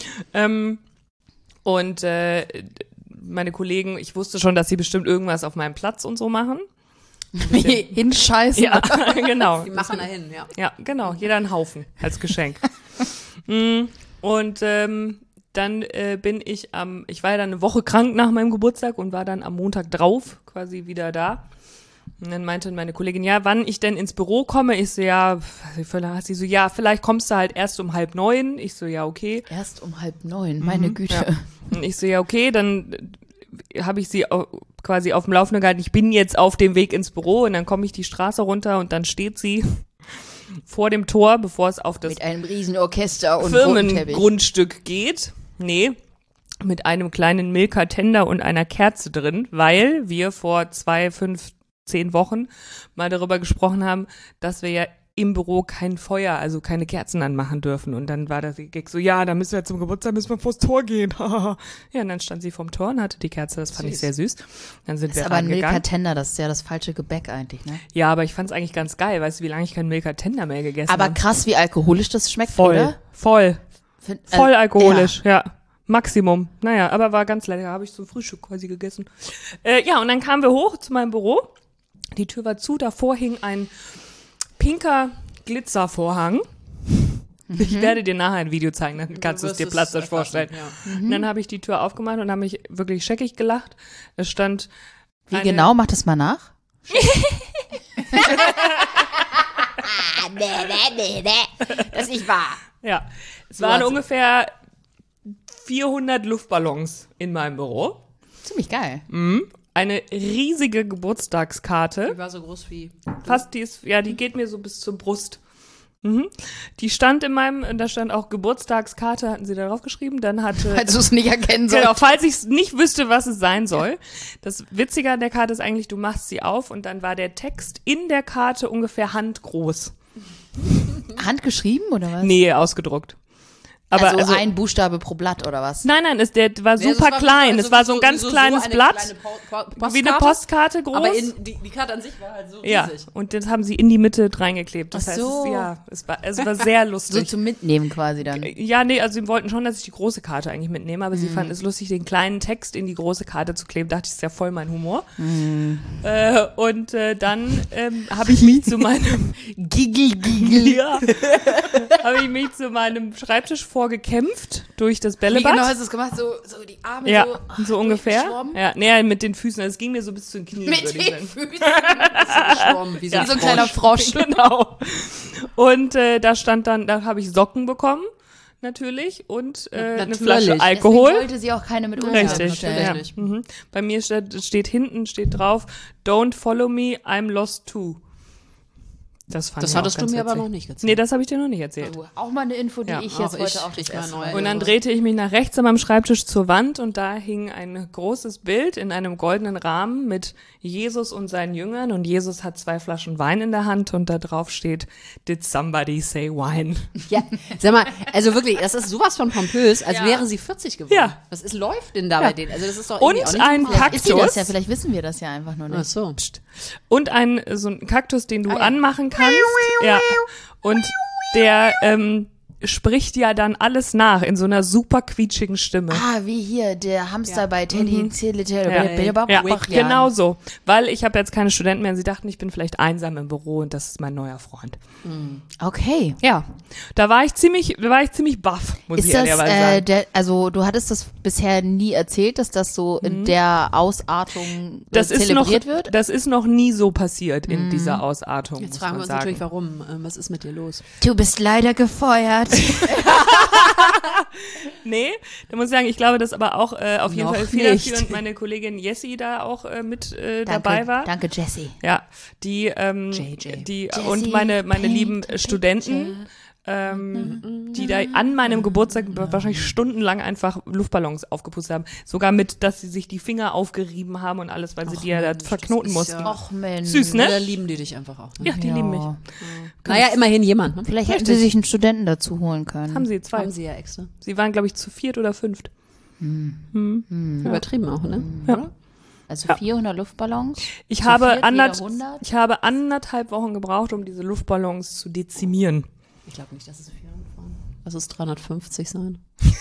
Meine Kollegen, ich wusste schon, dass sie bestimmt irgendwas auf meinem Platz und so machen. Hinscheißen. Ja, genau. Die machen dahin, ja. Ja, genau. Jeder einen Haufen als Geschenk. Und dann bin ich ich war ja dann eine Woche krank nach meinem Geburtstag und war dann am Montag drauf quasi wieder da. Und dann meinte meine Kollegin, ja, wann ich denn ins Büro komme. Ich so, ja, sie so, ja, vielleicht kommst du halt erst um 8:30. Ich so, ja, okay. Erst um 8:30, meine Güte. Ja. Und ich so, ja, okay, dann habe ich sie quasi auf dem Laufenden gehalten. Ich bin jetzt auf dem Weg ins Büro und dann komme ich die Straße runter und dann steht sie vor dem Tor, bevor es auf das Mit einem Riesenorchester und rotem Teppich. Firmengrundstück geht. Nee, mit einem kleinen Milka-Tender und einer Kerze drin, weil wir vor 2, 5, 10 Wochen mal darüber gesprochen haben, dass wir ja im Büro kein Feuer, also keine Kerzen anmachen dürfen. Und dann war das Gag so, ja, da müssen wir zum Geburtstag, müssen wir vors Tor gehen. Ja, und dann stand sie vorm Tor und hatte die Kerze, das fand ich sehr süß. Dann sind Das wir ist aber ein reingegangen. Milka-Tender, das ist ja das falsche Gebäck eigentlich, ne? Ja, aber ich fand es eigentlich ganz geil. Weißt du, wie lange ich keinen Milka-Tender mehr gegessen Aber habe? krass, wie alkoholisch das schmeckt, Voll, oder? voll. Find- Voll alkoholisch, ja. Maximum. Naja, aber war ganz lecker. Habe ich zum Frühstück quasi gegessen. Ja, und dann kamen wir hoch zu meinem Büro. Die Tür war zu, davor hing ein pinker Glitzervorhang. Ich werde dir nachher ein Video zeigen, dann kannst du es dir plastisch vorstellen. Ja. Und dann habe ich die Tür aufgemacht und habe mich wirklich scheckig gelacht. Es stand Wie eine- genau? Mach das mal nach. Das ist nicht wahr. Ja, es So waren hat's- ungefähr 400 Luftballons in meinem Büro. Ziemlich geil. Eine riesige Geburtstagskarte. Die war so groß wie. Fast, die geht mir so bis zur Brust. Die stand da stand auch Geburtstagskarte, hatten sie da drauf geschrieben. Dann hatte, Falls du es nicht erkennen sollst. genau, falls ich nicht wüsste, was es sein soll. Das Witzige an der Karte ist eigentlich, du machst sie auf und dann war der Text in der Karte ungefähr handgroß. Handgeschrieben oder was? Nee, ausgedruckt. Aber also ein Buchstabe pro Blatt oder was? Nein, der war super klein. Es war so ein ganz kleines Blatt, wie eine Postkarte groß. Aber die Karte an sich war halt so riesig. Ja, und das haben sie in die Mitte reingeklebt. Das Ach so. heißt, es war sehr So lustig. zum Mitnehmen quasi dann. Ja, nee, also sie wollten schon, dass ich die große Karte eigentlich mitnehme, aber sie fanden es lustig, den kleinen Text in die große Karte zu kleben. Dachte ich, ist ja voll mein Humor. Dann habe ich mich zu meinem ja, habe ich mich zu meinem Schreibtisch vorgekämpft durch das Bällebad. Wie genau hast du es gemacht? So die Arme Ja, so, so ungefähr. durchgeschwommen? Ja, nee, mit den Füßen. Es ging mir so bis zu den Knien, Mit würde ich den sagen. Füßen. Geschwommen, wie so Wie so ein kleiner Frosch. Genau. Und da habe ich Socken bekommen, natürlich, und eine natürlich. Flasche Alkohol. Deswegen wollte sie auch keine mit uns Richtig, natürlich ja. nicht. Bei mir steht drauf, don't follow me, I'm lost too. Das fand Das ich auch hattest du ganz mir aber witzig. noch nicht gezeigt. Nee, das habe ich dir noch nicht erzählt. Auch mal eine Info, die Ja, ich auch jetzt ich heute auch krieg das mal erste neu. Mal. Und dann drehte ich mich nach rechts an meinem Schreibtisch zur Wand und da hing ein großes Bild in einem goldenen Rahmen mit Jesus und seinen Jüngern und Jesus hat 2 Flaschen Wein in der Hand und da drauf steht, did somebody say wine? Ja, sag mal, also wirklich, das ist sowas von pompös, als Ja. wäre sie 40 geworden. Ja. Was läuft denn da bei denen? Also das ist doch Und irgendwie auch nicht ein normal. Kaktus. Ist sie das ja? Vielleicht wissen wir das ja einfach nur Ach nicht. so. Und so ein Kaktus, den du anmachen kannst. Ja. Und der spricht ja dann alles nach in so einer super quietschigen Stimme. Ah, wie hier, der Hamster bei Teddy Ja, genau so. Weil ich habe jetzt keine Studenten mehr und sie dachten, ich bin vielleicht einsam im Büro und das ist mein neuer Freund. Okay. Ja, da war ich ziemlich baff, muss ich Ist das, ehrlicherweise sagen. also du hattest das bisher nie erzählt, dass das so in der Ausartung Das zelebriert wird? Das ist noch nie so passiert in dieser Ausartung, Jetzt muss fragen man wir uns sagen. natürlich, warum. Was ist mit dir los? Du bist leider gefeuert. Nee, da muss ich sagen, ich glaube, dass aber auch auf jeden Noch Fall federführend nicht. meine Kollegin Jessie da auch mit dabei war. Danke, Jessie. Ja, die Jessie und meine paint lieben a Studenten, die da an meinem Geburtstag wahrscheinlich stundenlang einfach Luftballons aufgepustet haben. Sogar mit, dass sie sich die Finger aufgerieben haben und alles, weil sie die ja da verknoten ist mussten. ja- Och Mensch. Süß, Oder ne? lieben die dich einfach auch? Ne? Ja, die lieben mich. Naja, immerhin jemand. Ne? Vielleicht hätten sie sich einen Studenten dazu holen können. Haben sie 2. Haben sie ja extra. Sie waren, glaube ich, zu 4 oder 5. Übertrieben auch, ne? Ja. Also 400 Luftballons. Ich Zu habe, viert jeder 100? ich habe 1,5 Wochen gebraucht, um diese Luftballons zu dezimieren. Ich glaube nicht, dass es 400 waren. Lass es 350 sein.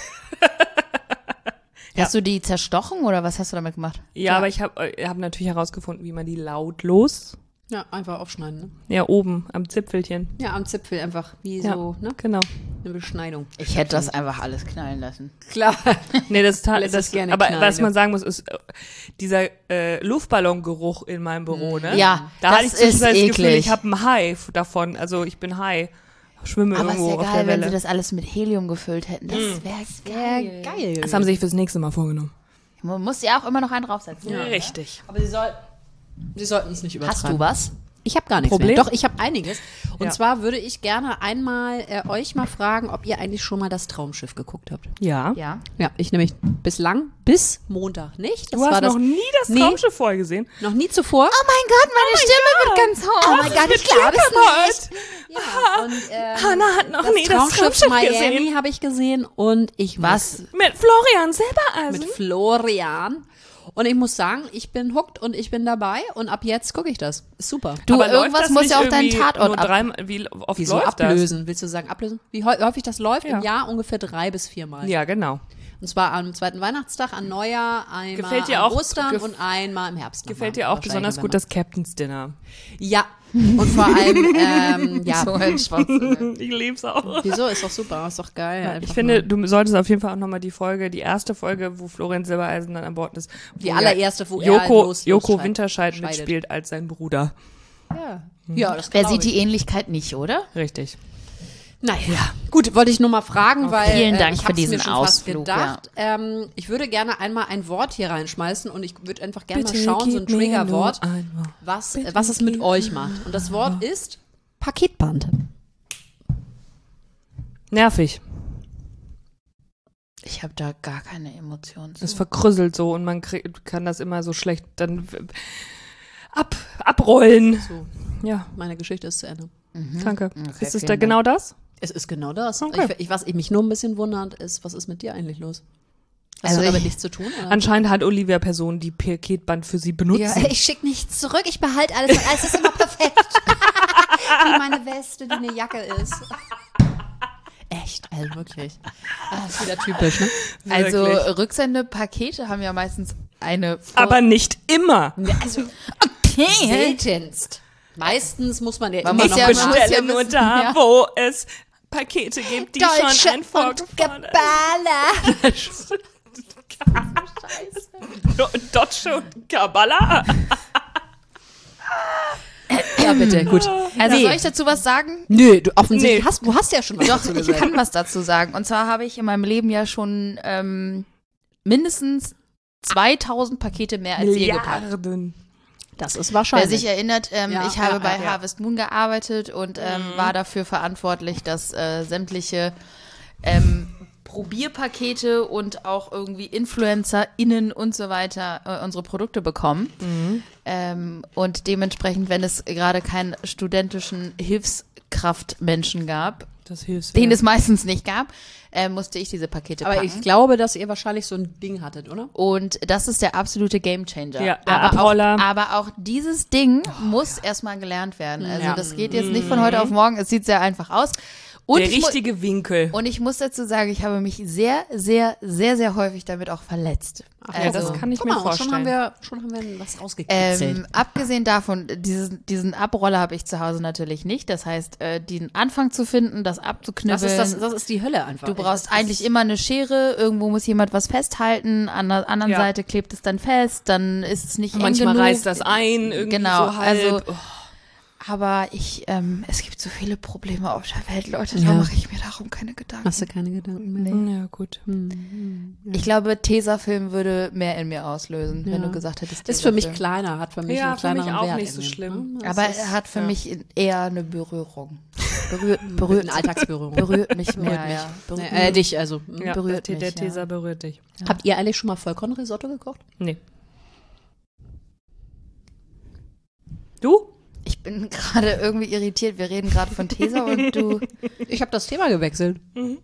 Hast du die zerstochen oder was hast du damit gemacht? Ja, aber ich hab natürlich herausgefunden, wie man die lautlos, Ja, einfach aufschneiden, ne? ja, oben am Zipfelchen. Ja, am Zipfel einfach wie Ja, so, ne? genau. Eine Beschneidung. Ich hätte das einfach alles knallen lassen. Klar. Nee, das Lässt es gerne aber knallen, was ja. man sagen muss, ist dieser Luftballongeruch in meinem Büro, ne? Ja, da das hatte ich zwischenzeitlich ist das Gefühl, eklig. ich habe einen High davon. Also ich bin High. Schwimme Aber es irgendwo wäre auf geil, der wenn Welle. sie das alles mit Helium gefüllt hätten. Das wäre geil. Geil. Das haben sie sich fürs nächste Mal vorgenommen. Man muss ja auch immer noch einen draufsetzen. Richtig. Aber sie sollten es nicht übertreiben. Hast du was? Ich habe gar nichts Problem? mehr. Doch, ich habe einiges. Und Ja. zwar würde ich gerne einmal euch mal fragen, ob ihr eigentlich schon mal das Traumschiff geguckt habt. Ja. Ja. Ja, ich nämlich bislang bis Montag nicht. Das Du hast war das noch nie das Nee. Traumschiff vorher gesehen. noch nie zuvor. Oh mein Gott, meine Stimme wird ganz hoch. Oh mein Gott, ich glaube es nicht. Ja, und Hannah hat noch nie das Traumschiff Traumschiff Miami gesehen. habe ich gesehen und ich Was? Mit Florian Silbereisen. mit Florian. Und ich muss sagen, ich bin hooked und ich bin dabei und ab jetzt gucke ich das. Ist super. Du, Aber läuft irgendwas das muss nicht ja auch deinen irgendwie Tatort nur ab. dreimal, wie oft Wieso läuft ablösen? Willst du sagen ablösen? Wie häufig das läuft? Ja. Im Jahr ungefähr 3 bis 4 Mal. das? Ja, genau. Und zwar am 2. Weihnachtstag, an Neujahr, einmal Gefällt dir an auch- Ostern und einmal im Herbst. Gefällt nochmal. dir auch Wahrscheinlich besonders November. gut das Captain's Dinner. Ja. Und vor allem, ja. So ein Schwachsinn. Ich lieb's auch. Wieso? Ist doch super. Ist doch geil. Einfach Ich finde, mal. du solltest auf jeden Fall auch nochmal die erste Folge, wo Florian Silbereisen dann an Bord ist. Die wo allererste, wo er Joko losscheidet. Winterscheid Scheidet. mitspielt als sein Bruder. Ja, das Wer glaub sieht ich. die Ähnlichkeit nicht, oder? Richtig. Naja, gut, wollte ich nur mal fragen, weil vielen Dank ich für hab's diesen mir schon fast Ausflug, gedacht. Ich würde gerne einmal ein Wort hier reinschmeißen und ich würde einfach gerne Bitte mal schauen, so ein gib mir Triggerwort, nur ein Wort. was es mit euch macht. Und das Wort ist Paketband. Nervig. Ich habe da gar keine Emotionen zu. Es verkrüsselt so und man kann das immer so schlecht dann abrollen. So, Ja, meine Geschichte ist zu Ende. danke. Okay, Ist es vielen da genau das? Es ist genau das. Okay. Was mich nur ein bisschen wundert, ist, was ist mit dir eigentlich los? Hast Also du damit ich- nichts zu tun? Oder? Anscheinend hat Olivia Personen, die Paketband für sie benutzen. Ja, ich schicke nichts zurück, ich behalte alles. Alles ist immer perfekt. Wie meine Weste, die eine Jacke ist. Echt, also wirklich. Das ist wieder typisch, ne? Also Wirklich. Rücksendepakete haben ja meistens eine Aber nicht immer. Also okay. seltenst. Meistens muss man ja Man immer muss noch ja- beschweren. man muss Bestelle ja nur wissen, da, ja. wo es Pakete gibt, die Deutsche schon ein und vorgefordert Gabbala. Deutsche und Kabbalah. Ja, bitte, gut. Also Nee. soll ich dazu was sagen? Nö, du offensichtlich Nee. du hast ja schon was Doch, dazu ich gesagt. kann was dazu sagen. Und zwar habe ich in meinem Leben ja schon mindestens 2000 Pakete mehr als je gepackt. Milliarden. Das ist Wer wahrscheinlich. sich erinnert, Ja, ich habe ja, bei ja. Harvest Moon gearbeitet und war dafür verantwortlich, dass sämtliche Probierpakete und auch irgendwie InfluencerInnen und so weiter unsere Produkte bekommen. Und dementsprechend, wenn es gerade keinen studentischen Hilfskraftmenschen gab, Das hilft. den es meistens nicht gab, musste ich diese Pakete Aber packen. ich glaube, dass ihr wahrscheinlich so ein Ding hattet, oder? Und das ist der absolute Gamechanger. Ja, der aber, Abroller. aber auch dieses Ding muss erstmal gelernt werden. Also Ja. das geht jetzt nicht von heute auf morgen. Es sieht sehr einfach aus. Und Der ich mu- richtige Winkel. Und ich muss dazu sagen, ich habe mich sehr, sehr, sehr, sehr häufig damit auch verletzt. Ja, das kann ich Guck mir mal, und vorstellen. schon haben wir was rausgekitzelt. Abgesehen davon, diesen Abroller habe ich zu Hause natürlich nicht. Das heißt, den Anfang zu finden, das abzuknibbeln. das ist die Hölle einfach. Du brauchst eigentlich immer eine Schere, irgendwo muss jemand was festhalten, an der anderen Ja. Seite klebt es dann fest, dann ist es nicht eng Manchmal genug. reißt das ein, irgendwie Genau, so halb. also- Aber es gibt so viele Probleme auf der Welt, Leute, da Ja. mache ich mir darum keine Gedanken. Hast du keine Gedanken mehr? Ja, gut. Ich glaube, Tesafilm würde mehr in mir auslösen, wenn du gesagt hättest, Ist für mich Tesafilm. kleiner, hat für mich Ja, einen für mich kleineren auch Wert nicht in so mir. schlimm. Das Aber ist- er hat für mich eher eine Berührung. eine Berührt Alltagsberührung. berührt mich mehr, ja. Dich, also. Ja, Berührt der mich, Teser ja. berührt dich. Habt ihr eigentlich schon mal Vollkornrisotto gekocht? Nee. Du? Ich bin gerade irgendwie irritiert. Wir reden gerade von Tesa und du. Ich habe das Thema gewechselt.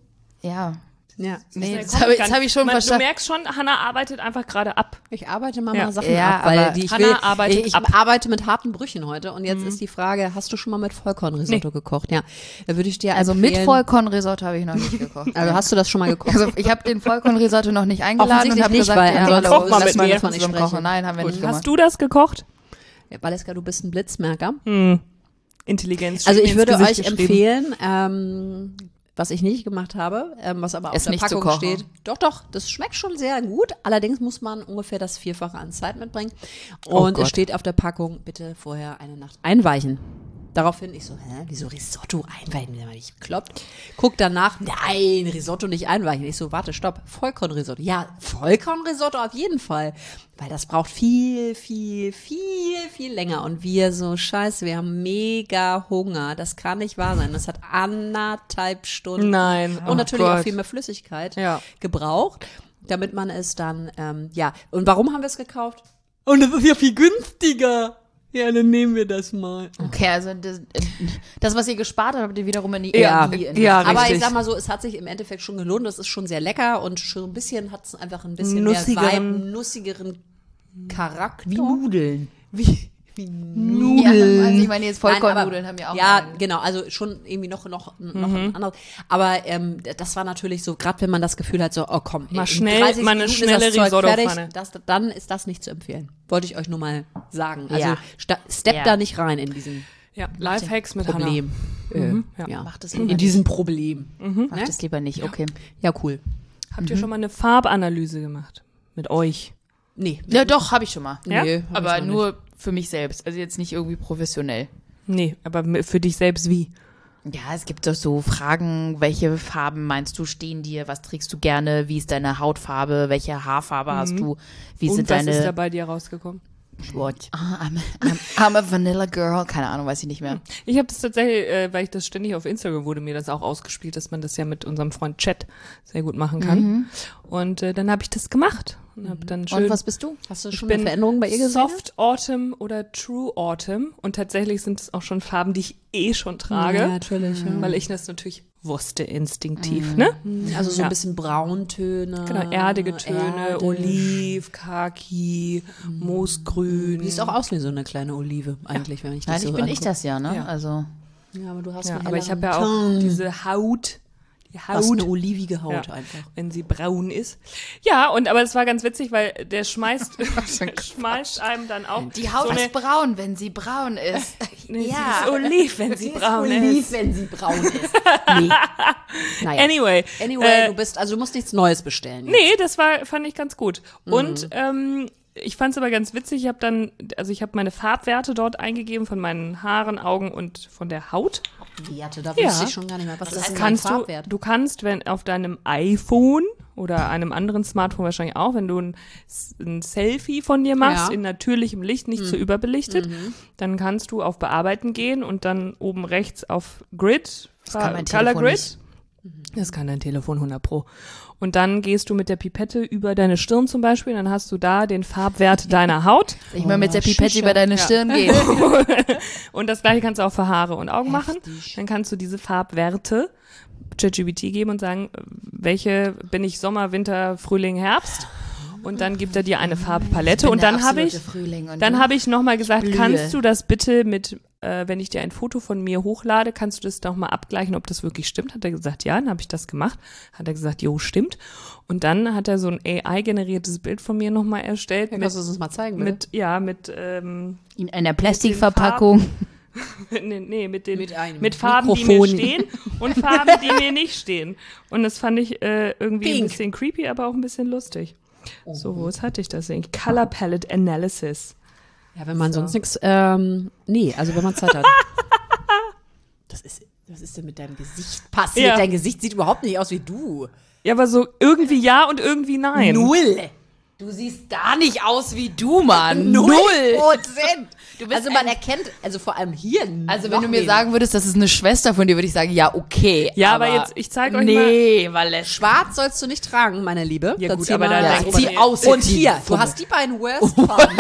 Ja. Ja. Nee, Da das komm habe gar hab ich schon nicht. Du verstanden. merkst schon, Hannah arbeitet einfach gerade ab. Ich arbeite mal Ja. Sachen Ja, ab, weil aber die ich Hannah will. arbeitet Ich ab. arbeite mit harten Brüchen heute und jetzt ist die Frage, hast du schon mal mit Vollkornrisotto gekocht? Ja. Da würde ich dir Also mit empfehlen- Vollkornrisotto habe ich noch nicht gekocht. Also hast du das schon mal gekocht? Also ich habe den Vollkornrisotto noch nicht eingeladen und Offensichtlich habe nicht, gesagt, weil ja, ansonsten hallo, koch mal lass mit mal mir. davon Nicht zusammen sprechen. kochen. Nein, haben wir nicht gemacht. Hast du das gekocht? Ja, Valeska, du bist ein Blitzmerker. Intelligenz. Also steht ich mir ins würde Gesicht euch geschrieben. empfehlen, was ich nicht gemacht habe, was aber auf Es der nicht zu Packung kochen. steht. Doch, das schmeckt schon sehr gut. Allerdings muss man ungefähr das Vierfache an Zeit mitbringen. Und Gott. es steht auf der Packung, bitte vorher eine Nacht einweichen. Daraufhin ich so, wieso Risotto einweichen, wenn man nicht bekloppt? Guck danach, nein, Risotto nicht einweichen. Ich so, warte, stopp, Vollkornrisotto. Ja, Vollkornrisotto auf jeden Fall. Weil das braucht viel, viel, viel, viel länger. Und wir so, scheiße, wir haben mega Hunger. Das kann nicht wahr sein. Das hat 1,5 Stunden. Nein. Und Oh natürlich auch Gott. viel mehr Flüssigkeit Ja. gebraucht, damit man es dann, ja. Und warum haben wir es gekauft? Und das ist ja viel günstiger. Ja, dann nehmen wir das mal. Okay, also das, was ihr gespart habt, habt ihr wiederum in die Ja, Energie investiert. ja, Aber richtig. ich sag mal so, es hat sich im Endeffekt schon gelohnt. Das ist schon sehr lecker und schon ein bisschen hat es einfach ein bisschen Nussigeren. mehr Vibe, nussigeren Charakter. Wie Nudeln. Wie Ja, also ich meine, jetzt Vollkornnudeln Nein, haben ja auch. Ja, einen. genau, also schon irgendwie noch ein anderes. Aber das war natürlich so, gerade wenn man das Gefühl hat, so, oh komm, Mal in schnell, 30 mal eine Minuten schnelle ist das Zeug Risotto-Pfanne. fertig, dann ist das nicht zu empfehlen. Wollte ich euch nur mal sagen. Also Ja. step Ja. da nicht rein in diesen Ja, Lifehacks mit Problem. Ja. Macht es lieber In diesen Problem. Macht es lieber nicht, okay. Ja, cool. Hannah. Habt ihr schon mal eine Farbanalyse gemacht? Mit euch? Nee. Ja, doch, habe ich schon mal. Ja? Nee, hab Aber ich noch nur für mich selbst, also jetzt nicht irgendwie professionell. Nee, aber für dich selbst wie? Ja, es gibt doch so Fragen, welche Farben meinst du stehen dir, was trägst du gerne, wie ist deine Hautfarbe, welche Haarfarbe hast du, wie Und sind was ist da deine... bei dir rausgekommen? What? I'm a vanilla girl, keine Ahnung, weiß ich nicht mehr. Ich habe das tatsächlich, weil ich das ständig auf Instagram wurde mir das auch ausgespielt, dass man das ja mit unserem Freund Chat sehr gut machen kann. Und dann habe ich das gemacht und habe dann schön Und was bist du? Hast du Ich schon bin eine Veränderung bei ihr gesehen? Soft Autumn oder True Autumn und tatsächlich sind es auch schon Farben, die ich schon trage, Ja, natürlich. Ja. weil ich das natürlich wusste instinktiv, ne? Also so Ja. ein bisschen Brauntöne. Genau, erdige Töne, Erde. Oliv, Khaki, Moosgrün. Du siehst auch aus wie so eine kleine Olive eigentlich, wenn ich das Eigentlich so bin ich angucke. das ja, ne? Ja. Also, Ja, aber du hast Ja, einen aber ich habe helleren ja auch Ton. diese Haut, die Du hast eine Haut, olivige Haut Ja. einfach. wenn sie braun ist. Ja, aber es war ganz witzig, weil der schmeißt einem dann auch die Haut so eine, ist braun, wenn sie braun ist. nee, sie ist Oliv, wenn sie braun ist. wenn sie braun ist. Nee. Naja. Anyway, Du musst nichts Neues bestellen. jetzt. nee, das fand ich ganz gut. Und ich fand es aber ganz witzig, ich habe meine Farbwerte dort eingegeben von meinen Haaren, Augen und von der Haut. Werte, da Ja. wüsste ich schon gar nicht mehr. Was ist denn Kannst dein Farbwert? du kannst, wenn auf deinem iPhone oder einem anderen Smartphone wahrscheinlich auch, wenn du ein Selfie von dir machst, Ja. in natürlichem Licht, nicht zu überbelichtet, dann kannst du auf Bearbeiten gehen und dann oben rechts auf Grid, kann mein Color Telefon Grid. nicht. Das kann dein Telefon 100 Pro. Und dann gehst du mit der Pipette über deine Stirn zum Beispiel, dann hast du da den Farbwert deiner Haut. Ich mal mit der Pipette Schische. über deine Stirn gehen. Und das gleiche kannst du auch für Haare und Augen machen. Dann kannst du diese Farbwerte ChatGPT geben und sagen, welche bin ich Sommer, Winter, Frühling, Herbst. Und dann gibt er dir eine Farbpalette. Und dann habe ich nochmal gesagt, Blühe. kannst du das bitte mit, wenn ich dir ein Foto von mir hochlade, kannst du das nochmal abgleichen, ob das wirklich stimmt? Hat er gesagt, ja, dann habe ich das gemacht. Hat er gesagt, jo, stimmt. Und dann hat er so ein AI-generiertes Bild von mir nochmal erstellt. Kannst du es uns mal zeigen, bitte? In einer Plastikverpackung. Mit Farben, die mir Mikrofon. stehen und Farben, die mir nicht stehen. Und das fand ich irgendwie ein Pink. bisschen creepy, aber auch ein bisschen lustig. So, wo hatte ich das eigentlich? Color Palette Analysis. Ja, wenn man sonst nichts, wenn man Zeit hat. Was ist denn mit deinem Gesicht passiert? Ja. Dein Gesicht sieht überhaupt nicht aus wie du. Ja, aber so irgendwie ja und irgendwie nein. Null. Du siehst gar nicht aus wie du, Mann. 0%. Du bist Also man erkennt, also vor allem hier. Also noch wenn du mir weniger. sagen würdest, das ist eine Schwester von dir, würde ich sagen, ja, okay. Ja, aber jetzt, ich zeige euch mal. Nee, weil Schwarz sollst du nicht tragen, meine Liebe. Ja, Dann gut, zieh aber mal- da ja, denkt zieh man- aus. Und die hier, Fummel. du hast die beiden Worst-Farben.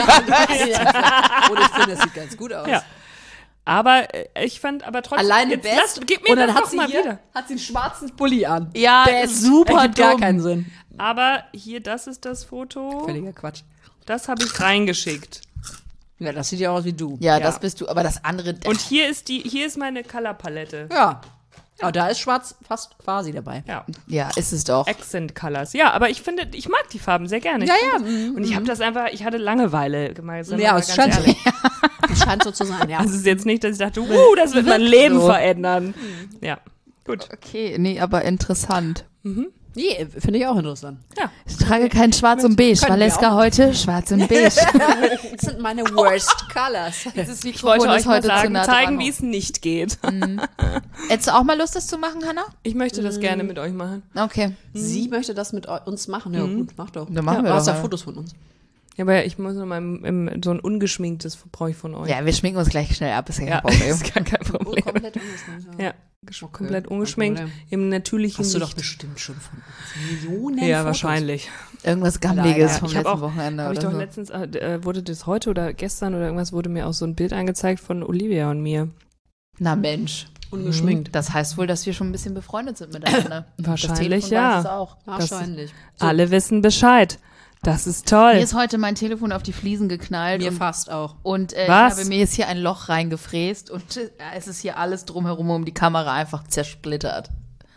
Und ich finde, das sieht ganz gut aus. Ja. Aber ich fand aber trotzdem. Alleine jetzt best. Gib mir und dann das hat doch sie mal hier, wieder. hat sie einen schwarzen Pulli an. Ja, Best. super Ergibt gar dumm. keinen Sinn. Aber hier, das ist das Foto. Völliger Quatsch. Das habe ich reingeschickt. Ja, das sieht ja aus wie du. Ja, Ja. das bist du, aber das andere. Und hier ist meine Colorpalette. Ja. Aber da ist schwarz fast quasi dabei. Ja. ja, ist es doch. Accent Colors. Ja, aber ich mag die Farben sehr gerne. Ja, Ich ja. find das- Und ich habe das einfach, ich hatte Langeweile gemeinsam. Ja, es scheint, es scheint so zu sein, ja. Also es ist jetzt nicht, dass ich dachte, das wird mein Leben verändern. Ja, gut. Okay, nee, aber interessant. Nee, finde ich auch interessant. Ja. Ich trage kein Schwarz und Beige. Können wir Valeska auch. heute Schwarz und Beige. Das sind meine worst colors. Ich Ich wollte euch mal sagen, zeigen, wie es nicht geht. Hättest du auch mal Lust, das zu machen, Hannah? Ich möchte das gerne mit euch machen. Okay. Sie möchte das mit uns machen. Ja, gut, mach doch. Dann machen wir du hast doch ja mal. Fotos von uns. Ja, aber ich muss noch mal so ein ungeschminktes brauche ich von euch. Ja, wir schminken uns gleich schnell ab, ist ja Ja, kein Problem. ist gar kein Oh, Problem. komplett ungeschminkt. Ja, komplett ungeschminkt, Problem. im natürlichen Hast du doch Licht. bestimmt schon von uns Millionen Ja, Fotos. wahrscheinlich. Irgendwas Gammeliges Leider. vom Ich hab letzten auch- Wochenende Habe ich oder doch so. letztens, wurde das heute oder gestern oder irgendwas, wurde mir auch so ein Bild angezeigt von Olivia und mir. Na Mensch. Ungeschminkt. Das heißt wohl, dass wir schon ein bisschen befreundet sind miteinander. Wahrscheinlich, das Telefon ja. weiß es auch. Wahrscheinlich. Alle wissen Bescheid. Das ist Mir toll. ist heute mein Telefon auf die Fliesen geknallt Mir und, fast auch. ich Was? habe mir jetzt hier ein Loch reingefräst und es ist hier alles drumherum um die Kamera einfach zersplittert.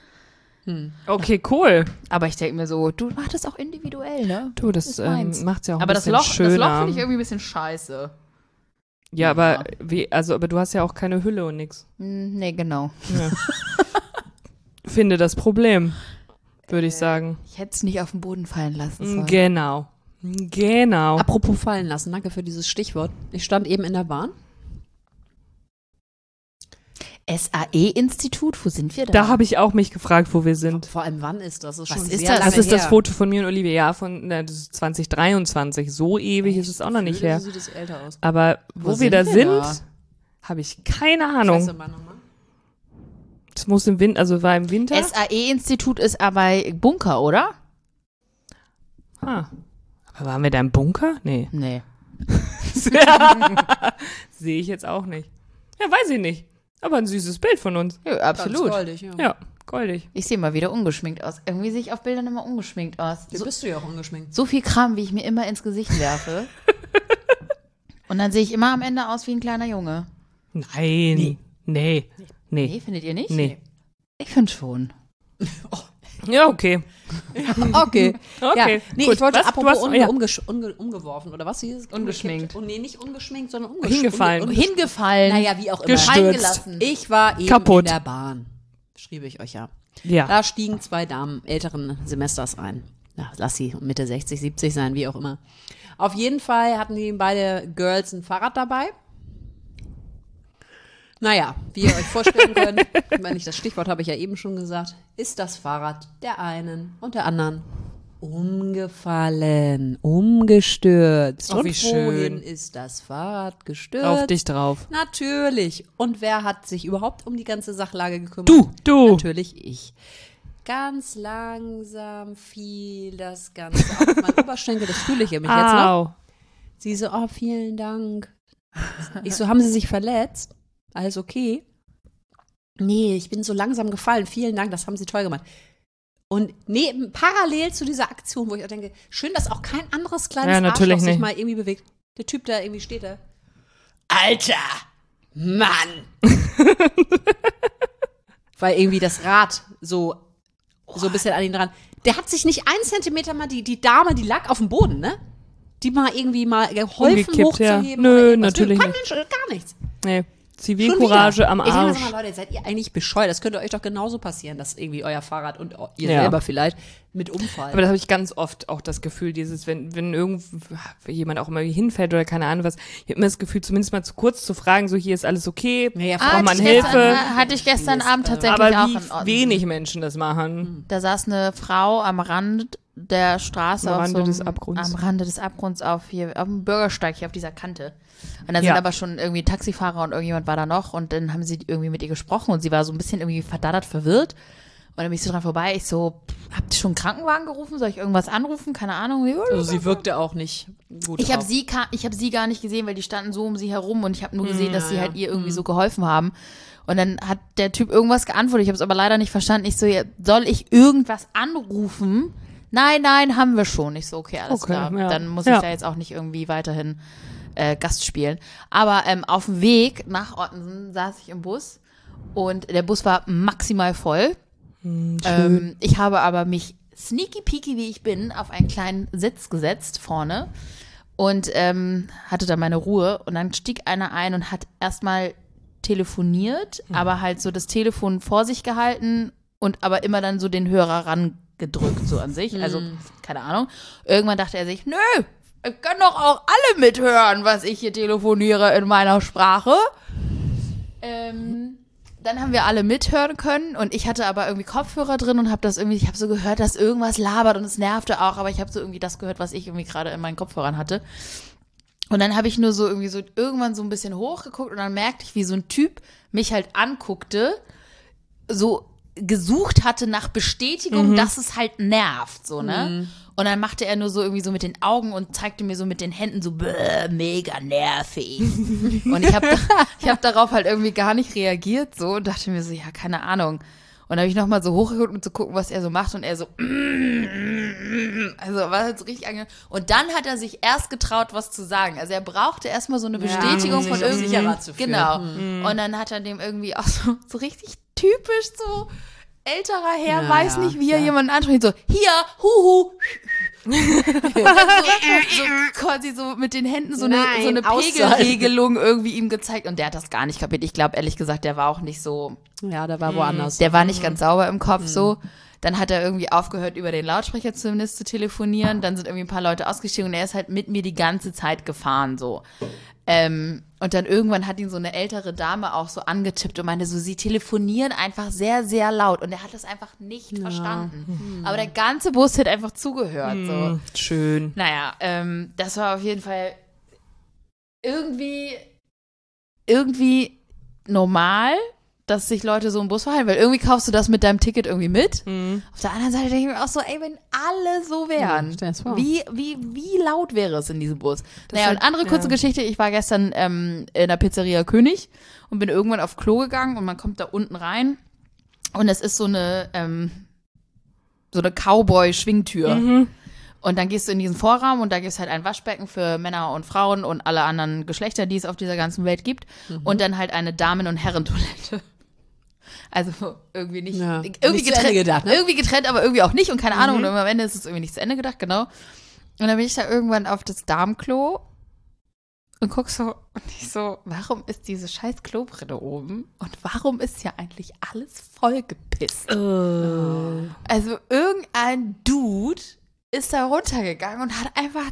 Okay, cool. Aber ich denke mir so, du machst das auch individuell, ne? Du, das Ist meins. macht's ja auch ein Aber das bisschen Loch schöner. finde ich irgendwie ein bisschen scheiße. Ja, aber aber du hast ja auch keine Hülle und nix. Nee, genau. Ja. Finde das Problem, würde ich sagen. Ich hätte es nicht auf den Boden fallen lassen sollen. Genau. Genau. Apropos fallen lassen, danke für dieses Stichwort. Ich stand eben in der Bahn. SAE-Institut, wo sind wir da? Da habe ich auch mich gefragt, wo wir sind. Vor allem, wann ist das? Das ist Was schon ist sehr das? lange Das ist das her. Foto von mir und Olivia. Ja, das ist 2023. So ewig ist es auch noch nicht her. So sieht es älter aus. Aber wo wir sind da wir sind, da? habe ich keine Scheiße, Ahnung. Mann, oh Mann. Es muss im Winter, also war im Winter. SAE-Institut ist aber Bunker, oder? Aber waren wir da im Bunker? Nee. Nee. Sehe ich jetzt auch nicht. Ja, weiß ich nicht. Aber ein süßes Bild von uns. Ja, absolut. Ganz goldig, ja. Ja, goldig. Ich sehe mal wieder ungeschminkt aus. Ganz Absolut. goldig, ja. Ja, goldig. Ich sehe mal wieder ungeschminkt aus. Irgendwie sehe ich auf Bildern immer ungeschminkt aus. So bist du ja auch ungeschminkt. So viel Kram, wie ich mir immer ins Gesicht werfe. Und dann sehe ich immer am Ende aus wie ein kleiner Junge. Nein. Nee. Nee, findet ihr nicht? Nee. Ich finde schon. Ja, okay. Okay. Okay, Ja. Nee, gut. ich wollte Was? apropos Du hast- umgeworfen, oder was? Hieß es? Ungeschminkt. Oh, nee, nicht ungeschminkt, sondern Hingefallen. Hingefallen. Naja, wie auch immer. Gestürzt. Fallen gelassen. Ich war eben Kaputt. in der Bahn. Schrieb ich euch ja. Ja. Da stiegen 2 Damen älteren Semesters ein. Ja, lass sie Mitte 60, 70 sein, wie auch immer. Auf jeden Fall hatten die beide Girls ein Fahrrad dabei. Naja, wie ihr euch vorstellen könnt, wenn ich das Stichwort habe ich ja eben schon gesagt, ist das Fahrrad der einen und der anderen umgefallen, umgestürzt. Oh, wie und schön. wohin ist das Fahrrad gestürzt? Auf dich drauf. Natürlich. Und wer hat sich überhaupt um die ganze Sachlage gekümmert? Du. Natürlich ich. Ganz langsam fiel das Ganze auf meinen Oberschenkel. Das fühle ich nämlich jetzt noch. Au. Sie so, oh, vielen Dank. Ich so, haben Sie sich verletzt? Alles okay? Nee, ich bin so langsam gefallen. Vielen Dank, das haben Sie toll gemacht. Und parallel zu dieser Aktion, wo ich auch denke, schön, dass auch kein anderes kleines Ja, natürlich Arschloch sich nicht. mal irgendwie bewegt. Der Typ da irgendwie steht da. Alter, Mann. Weil irgendwie das Rad so ein bisschen an ihn dran. Der hat sich nicht 1 Zentimeter mal, die Dame, die lag auf dem Boden, ne? Die mal irgendwie mal geholfen Umgekippt, ja. hochzuheben. Nö, oder irgendwas. natürlich Kein nicht. Mensch, gar nichts. Nee. Schon Zivilcourage wieder. am Ich denke mir Arsch. so mal, Leute, seid ihr eigentlich bescheuert? Das könnte euch doch genauso passieren, dass irgendwie euer Fahrrad und ihr Ja. selber vielleicht mit umfallen. Aber da habe ich ganz oft auch das Gefühl, wenn jemand auch immer hinfällt oder keine Ahnung was, ich habe immer das Gefühl, zumindest mal zu kurz zu fragen, so hier ist alles okay, Naja, braucht man Hatte ich Hilfe. Hatte ich gestern Abend tatsächlich Aber auch wie in Ordnung. wenig Menschen das machen. Da saß eine Frau am Rand der Straße. Am auf Rande so einem- des Abgrunds. Am Rande des Abgrunds auf dem Bürgersteig, hier auf dieser Kante. Und dann Ja. sind aber schon irgendwie Taxifahrer und irgendjemand war da noch und dann haben sie irgendwie mit ihr gesprochen und sie war so ein bisschen irgendwie verdattert, verwirrt. Und dann bin ich so dran vorbei, ich so, habt ihr schon einen Krankenwagen gerufen? Soll ich irgendwas anrufen? Keine Ahnung. also sie wirkte auch nicht gut Ich habe drauf. sie gar nicht gesehen, weil die standen so um sie herum und ich habe nur gesehen, dass sie halt ihr irgendwie so geholfen haben. Und dann hat der Typ irgendwas geantwortet, ich habe es aber leider nicht verstanden. Ich so, ja, soll ich irgendwas anrufen? Nein, haben wir schon. Ich so, okay, alles Okay, klar. ja. Dann muss ich Ja. da jetzt auch nicht irgendwie weiterhin Gast spielen. Aber auf dem Weg nach Ottensen saß ich im Bus und der Bus war maximal voll. Ich habe aber mich sneaky peaky, wie ich bin, auf einen kleinen Sitz gesetzt vorne und hatte da meine Ruhe. Und dann stieg einer ein und hat erstmal telefoniert, aber halt so das Telefon vor sich gehalten und aber immer dann so den Hörer rangedrückt, so an sich. Also, keine Ahnung. Irgendwann dachte er sich, nö, können doch auch alle mithören, was ich hier telefoniere in meiner Sprache. Dann haben wir alle mithören können und ich hatte aber irgendwie Kopfhörer drin und ich habe so gehört, dass irgendwas labert und es nervte auch, aber ich habe so irgendwie das gehört, was ich irgendwie gerade in meinen Kopfhörern hatte. Und dann habe ich nur so irgendwie so irgendwann so ein bisschen hochgeguckt und dann merkte ich, wie so ein Typ mich halt anguckte, so gesucht hatte nach Bestätigung, dass es halt nervt, so, ne? Und dann machte er nur so irgendwie so mit den Augen und zeigte mir so mit den Händen so, mega nervig. Und ich hab darauf halt irgendwie gar nicht reagiert so und dachte mir so, ja, keine Ahnung. Und dann habe ich nochmal so hochgeguckt, um zu gucken, was er so macht und er so, also war halt so richtig angenehm. Und dann hat er sich erst getraut, was zu sagen. Also er brauchte erstmal so eine Bestätigung um von sich irgendwie. sicherer zu fühlen. Genau. Und dann hat er dem irgendwie auch so richtig typisch so älterer Herr, Ja, weiß ja, nicht, wie er klar. jemanden anspricht, so, hier, huhu. Und dann so quasi so mit den Händen so eine aushalten. Pegelregelung irgendwie ihm gezeigt. Und der hat das gar nicht kapiert. Ich glaube, ehrlich gesagt, der war auch nicht so, Ja, der war woanders. der war nicht ganz sauber im Kopf so. Dann hat er irgendwie aufgehört, über den Lautsprecher zumindest zu telefonieren. Dann sind irgendwie ein paar Leute ausgestiegen und er ist halt mit mir die ganze Zeit gefahren so. Und dann irgendwann hat ihn so eine ältere Dame auch so angetippt und meinte so, sie telefonieren einfach sehr, sehr laut. Und er hat das einfach nicht verstanden. Aber der ganze Bus hat einfach zugehört. So. Schön. Naja, das war auf jeden Fall irgendwie normal, dass sich Leute so im Bus verhalten, weil irgendwie kaufst du das mit deinem Ticket irgendwie mit. Auf der anderen Seite denke ich mir auch so, ey, wenn alle so wären, stell dir's vor. wie laut wäre es in diesem Bus? Naja, wird- und andere kurze Geschichte, ich war gestern in der Pizzeria König und bin irgendwann auf Klo gegangen und man kommt da unten rein und es ist so eine Cowboy-Schwingtür. Und dann gehst du in diesen Vorraum und da gibt es halt ein Waschbecken für Männer und Frauen und alle anderen Geschlechter, die es auf dieser ganzen Welt gibt. Und dann halt eine Damen- und Herrentoilette. Also irgendwie nicht, Ja, irgendwie nicht zu Ende gedacht, ne? irgendwie getrennt, aber irgendwie auch nicht und keine Ahnung. Und am Ende ist es irgendwie nicht zu Ende gedacht, genau. Und dann bin ich da irgendwann auf das Darmklo und guck so, und ich so, warum ist diese scheiß Klobrille oben? Und warum ist hier eigentlich alles vollgepisst? Also irgendein Dude ist da runtergegangen und hat einfach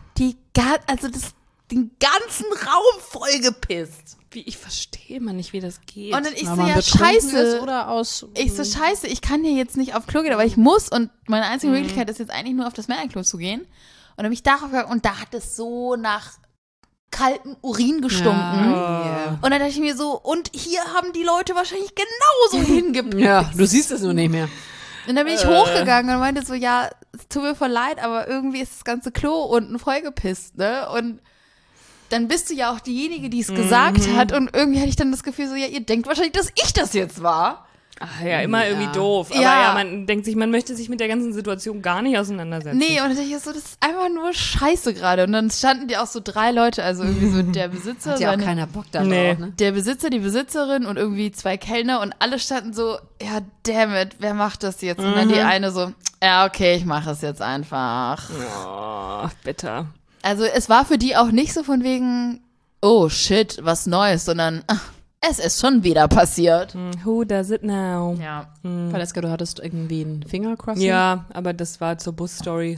den ganzen Raum vollgepisst. Wie, ich verstehe mal nicht, wie das geht. Und dann ich Wenn so, man ja, betrunken ist scheiße. oder aus. Ich so, scheiße, ich kann hier jetzt nicht auf Klo gehen, aber ich muss. Und meine einzige Möglichkeit ist jetzt eigentlich nur auf das Männerklo zu gehen. Und dann bin ich darauf gegangen und da hat es so nach kaltem Urin gestunken. Ja. Und dann dachte ich mir so, und hier haben die Leute wahrscheinlich genauso hingepisst. Ja, du siehst es nur nicht mehr. Und dann bin ich hochgegangen und meinte so, ja, es tut mir voll leid, aber irgendwie ist das ganze Klo unten vollgepisst, ne? Und dann bist du ja auch diejenige, die es gesagt hat und irgendwie hatte ich dann das Gefühl so, ja, ihr denkt wahrscheinlich, dass ich das jetzt war. Ach ja, immer irgendwie doof. Aber Ja. ja, man denkt sich, man möchte sich mit der ganzen Situation gar nicht auseinandersetzen. Nee, und dann dachte ich so, das ist einfach nur scheiße gerade. Und dann standen die auch so 3 Leute, also irgendwie so der Besitzer, Hat ja auch seine- keiner Bock da Nee. drauf, ne? der Besitzer, die Besitzerin und irgendwie 2 Kellner und alle standen so, ja, damn it, wer macht das jetzt? Und dann die eine so, ja, okay, ich mache es jetzt einfach. Oh, bitter. Also es war für die auch nicht so von wegen, oh shit, was Neues, sondern es ist schon wieder passiert. Who does it now? Ja. Valeska, du hattest irgendwie ein Fingercrossing? Ja, aber das war zur Busstory.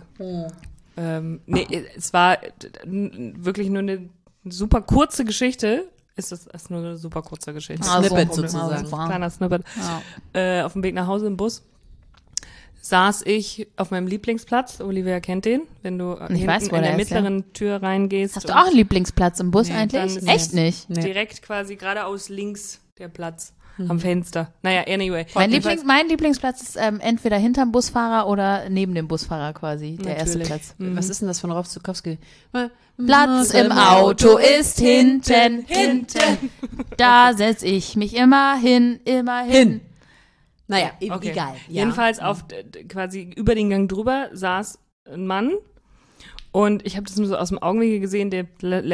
Nee, es war wirklich nur eine super kurze Geschichte. Ist nur eine super kurze Geschichte. Snippet so ein sozusagen. Problem. Kleiner Snippet. Ja. Auf dem Weg nach Hause im Bus saß ich auf meinem Lieblingsplatz. Olivia kennt den, wenn du hinten weiß, wo in der der ist, ja. mittleren Tür reingehst. Hast du auch einen Lieblingsplatz im Bus dann eigentlich? ist Echt nicht? Nee. direkt quasi geradeaus links der Platz am Fenster. Naja, anyway. Mein Jedenfalls- Lieblingsplatz ist entweder hinterm Busfahrer oder neben dem Busfahrer quasi, der erste Natürlich. Platz. Was ist denn das von Rolf Zukowski? Platz im Auto ist hinten. Da setz ich mich immer hin. Naja, Okay. egal. Ja. Jedenfalls auf quasi über den Gang drüber saß ein Mann und ich habe das nur so aus dem Augenwinkel gesehen, der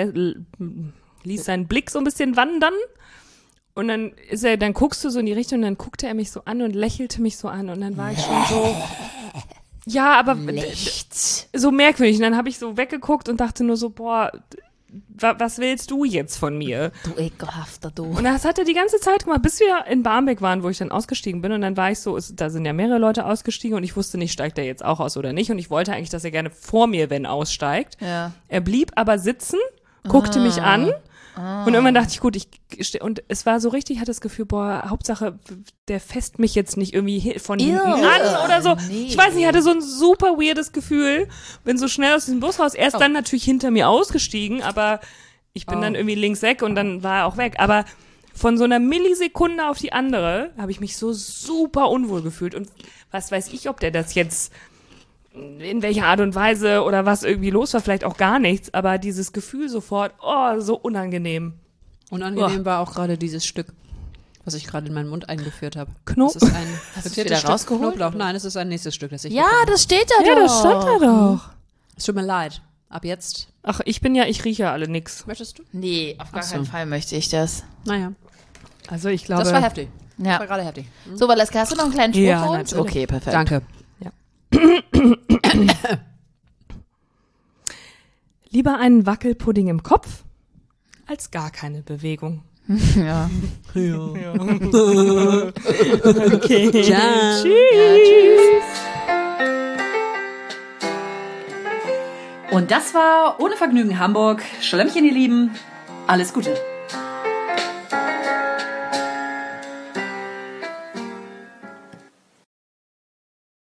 ließ seinen Blick so ein bisschen wandern und dann guckst du so in die Richtung und dann guckte er mich so an und lächelte mich so an und dann war ich schon so, ja, aber so merkwürdig und dann habe ich so weggeguckt und dachte nur so, boah, was willst du jetzt von mir? Du ekelhafter Du. Und das hat er die ganze Zeit gemacht, bis wir in Barmbek waren, wo ich dann ausgestiegen bin. Und dann war ich so, da sind ja mehrere Leute ausgestiegen und ich wusste nicht, steigt er jetzt auch aus oder nicht. Und ich wollte eigentlich, dass er gerne vor mir, wenn aussteigt. Ja. Er blieb aber sitzen, guckte mich an. Und irgendwann dachte ich, gut, und es war so richtig, ich hatte das Gefühl, boah, Hauptsache, der fasst mich jetzt nicht irgendwie von hinten an oder so. Nee. Ich weiß nicht, ich hatte so ein super weirdes Gefühl, bin so schnell aus diesem Bus raus, er ist dann natürlich hinter mir ausgestiegen, aber ich bin dann irgendwie links weg und dann war er auch weg. Aber von so einer Millisekunde auf die andere habe ich mich so super unwohl gefühlt und was weiß ich, ob der das jetzt in welcher Art und Weise oder was irgendwie los war, vielleicht auch gar nichts, aber dieses Gefühl sofort, oh, so unangenehm. Unangenehm war auch gerade dieses Stück, was ich gerade in meinen Mund eingeführt habe. Knob- Das ist ein Hast du's frittiertes wieder Stück rausgeholt? Knoblauch. Nein, es ist ein nächstes Stück, das ich Ja, bekomme. das steht da Ja, doch. das stand da doch. Es tut mir leid. Ab jetzt. Ach, ich rieche ja alle nix. Möchtest du? Nee, auf gar Ach so. keinen Fall möchte ich das. Naja. Also ich glaube. Das war heftig. Das war Ja. gerade heftig. So, Valeska, hast du noch einen kleinen Spruch Ja, für uns? natürlich. Okay, perfekt. Danke. Lieber einen Wackelpudding im Kopf als gar keine Bewegung. Ja. Okay. Ciao. Tschüss. Und das war Ohne Vergnügen Hamburg. Schlemmchen, ihr Lieben. Alles Gute.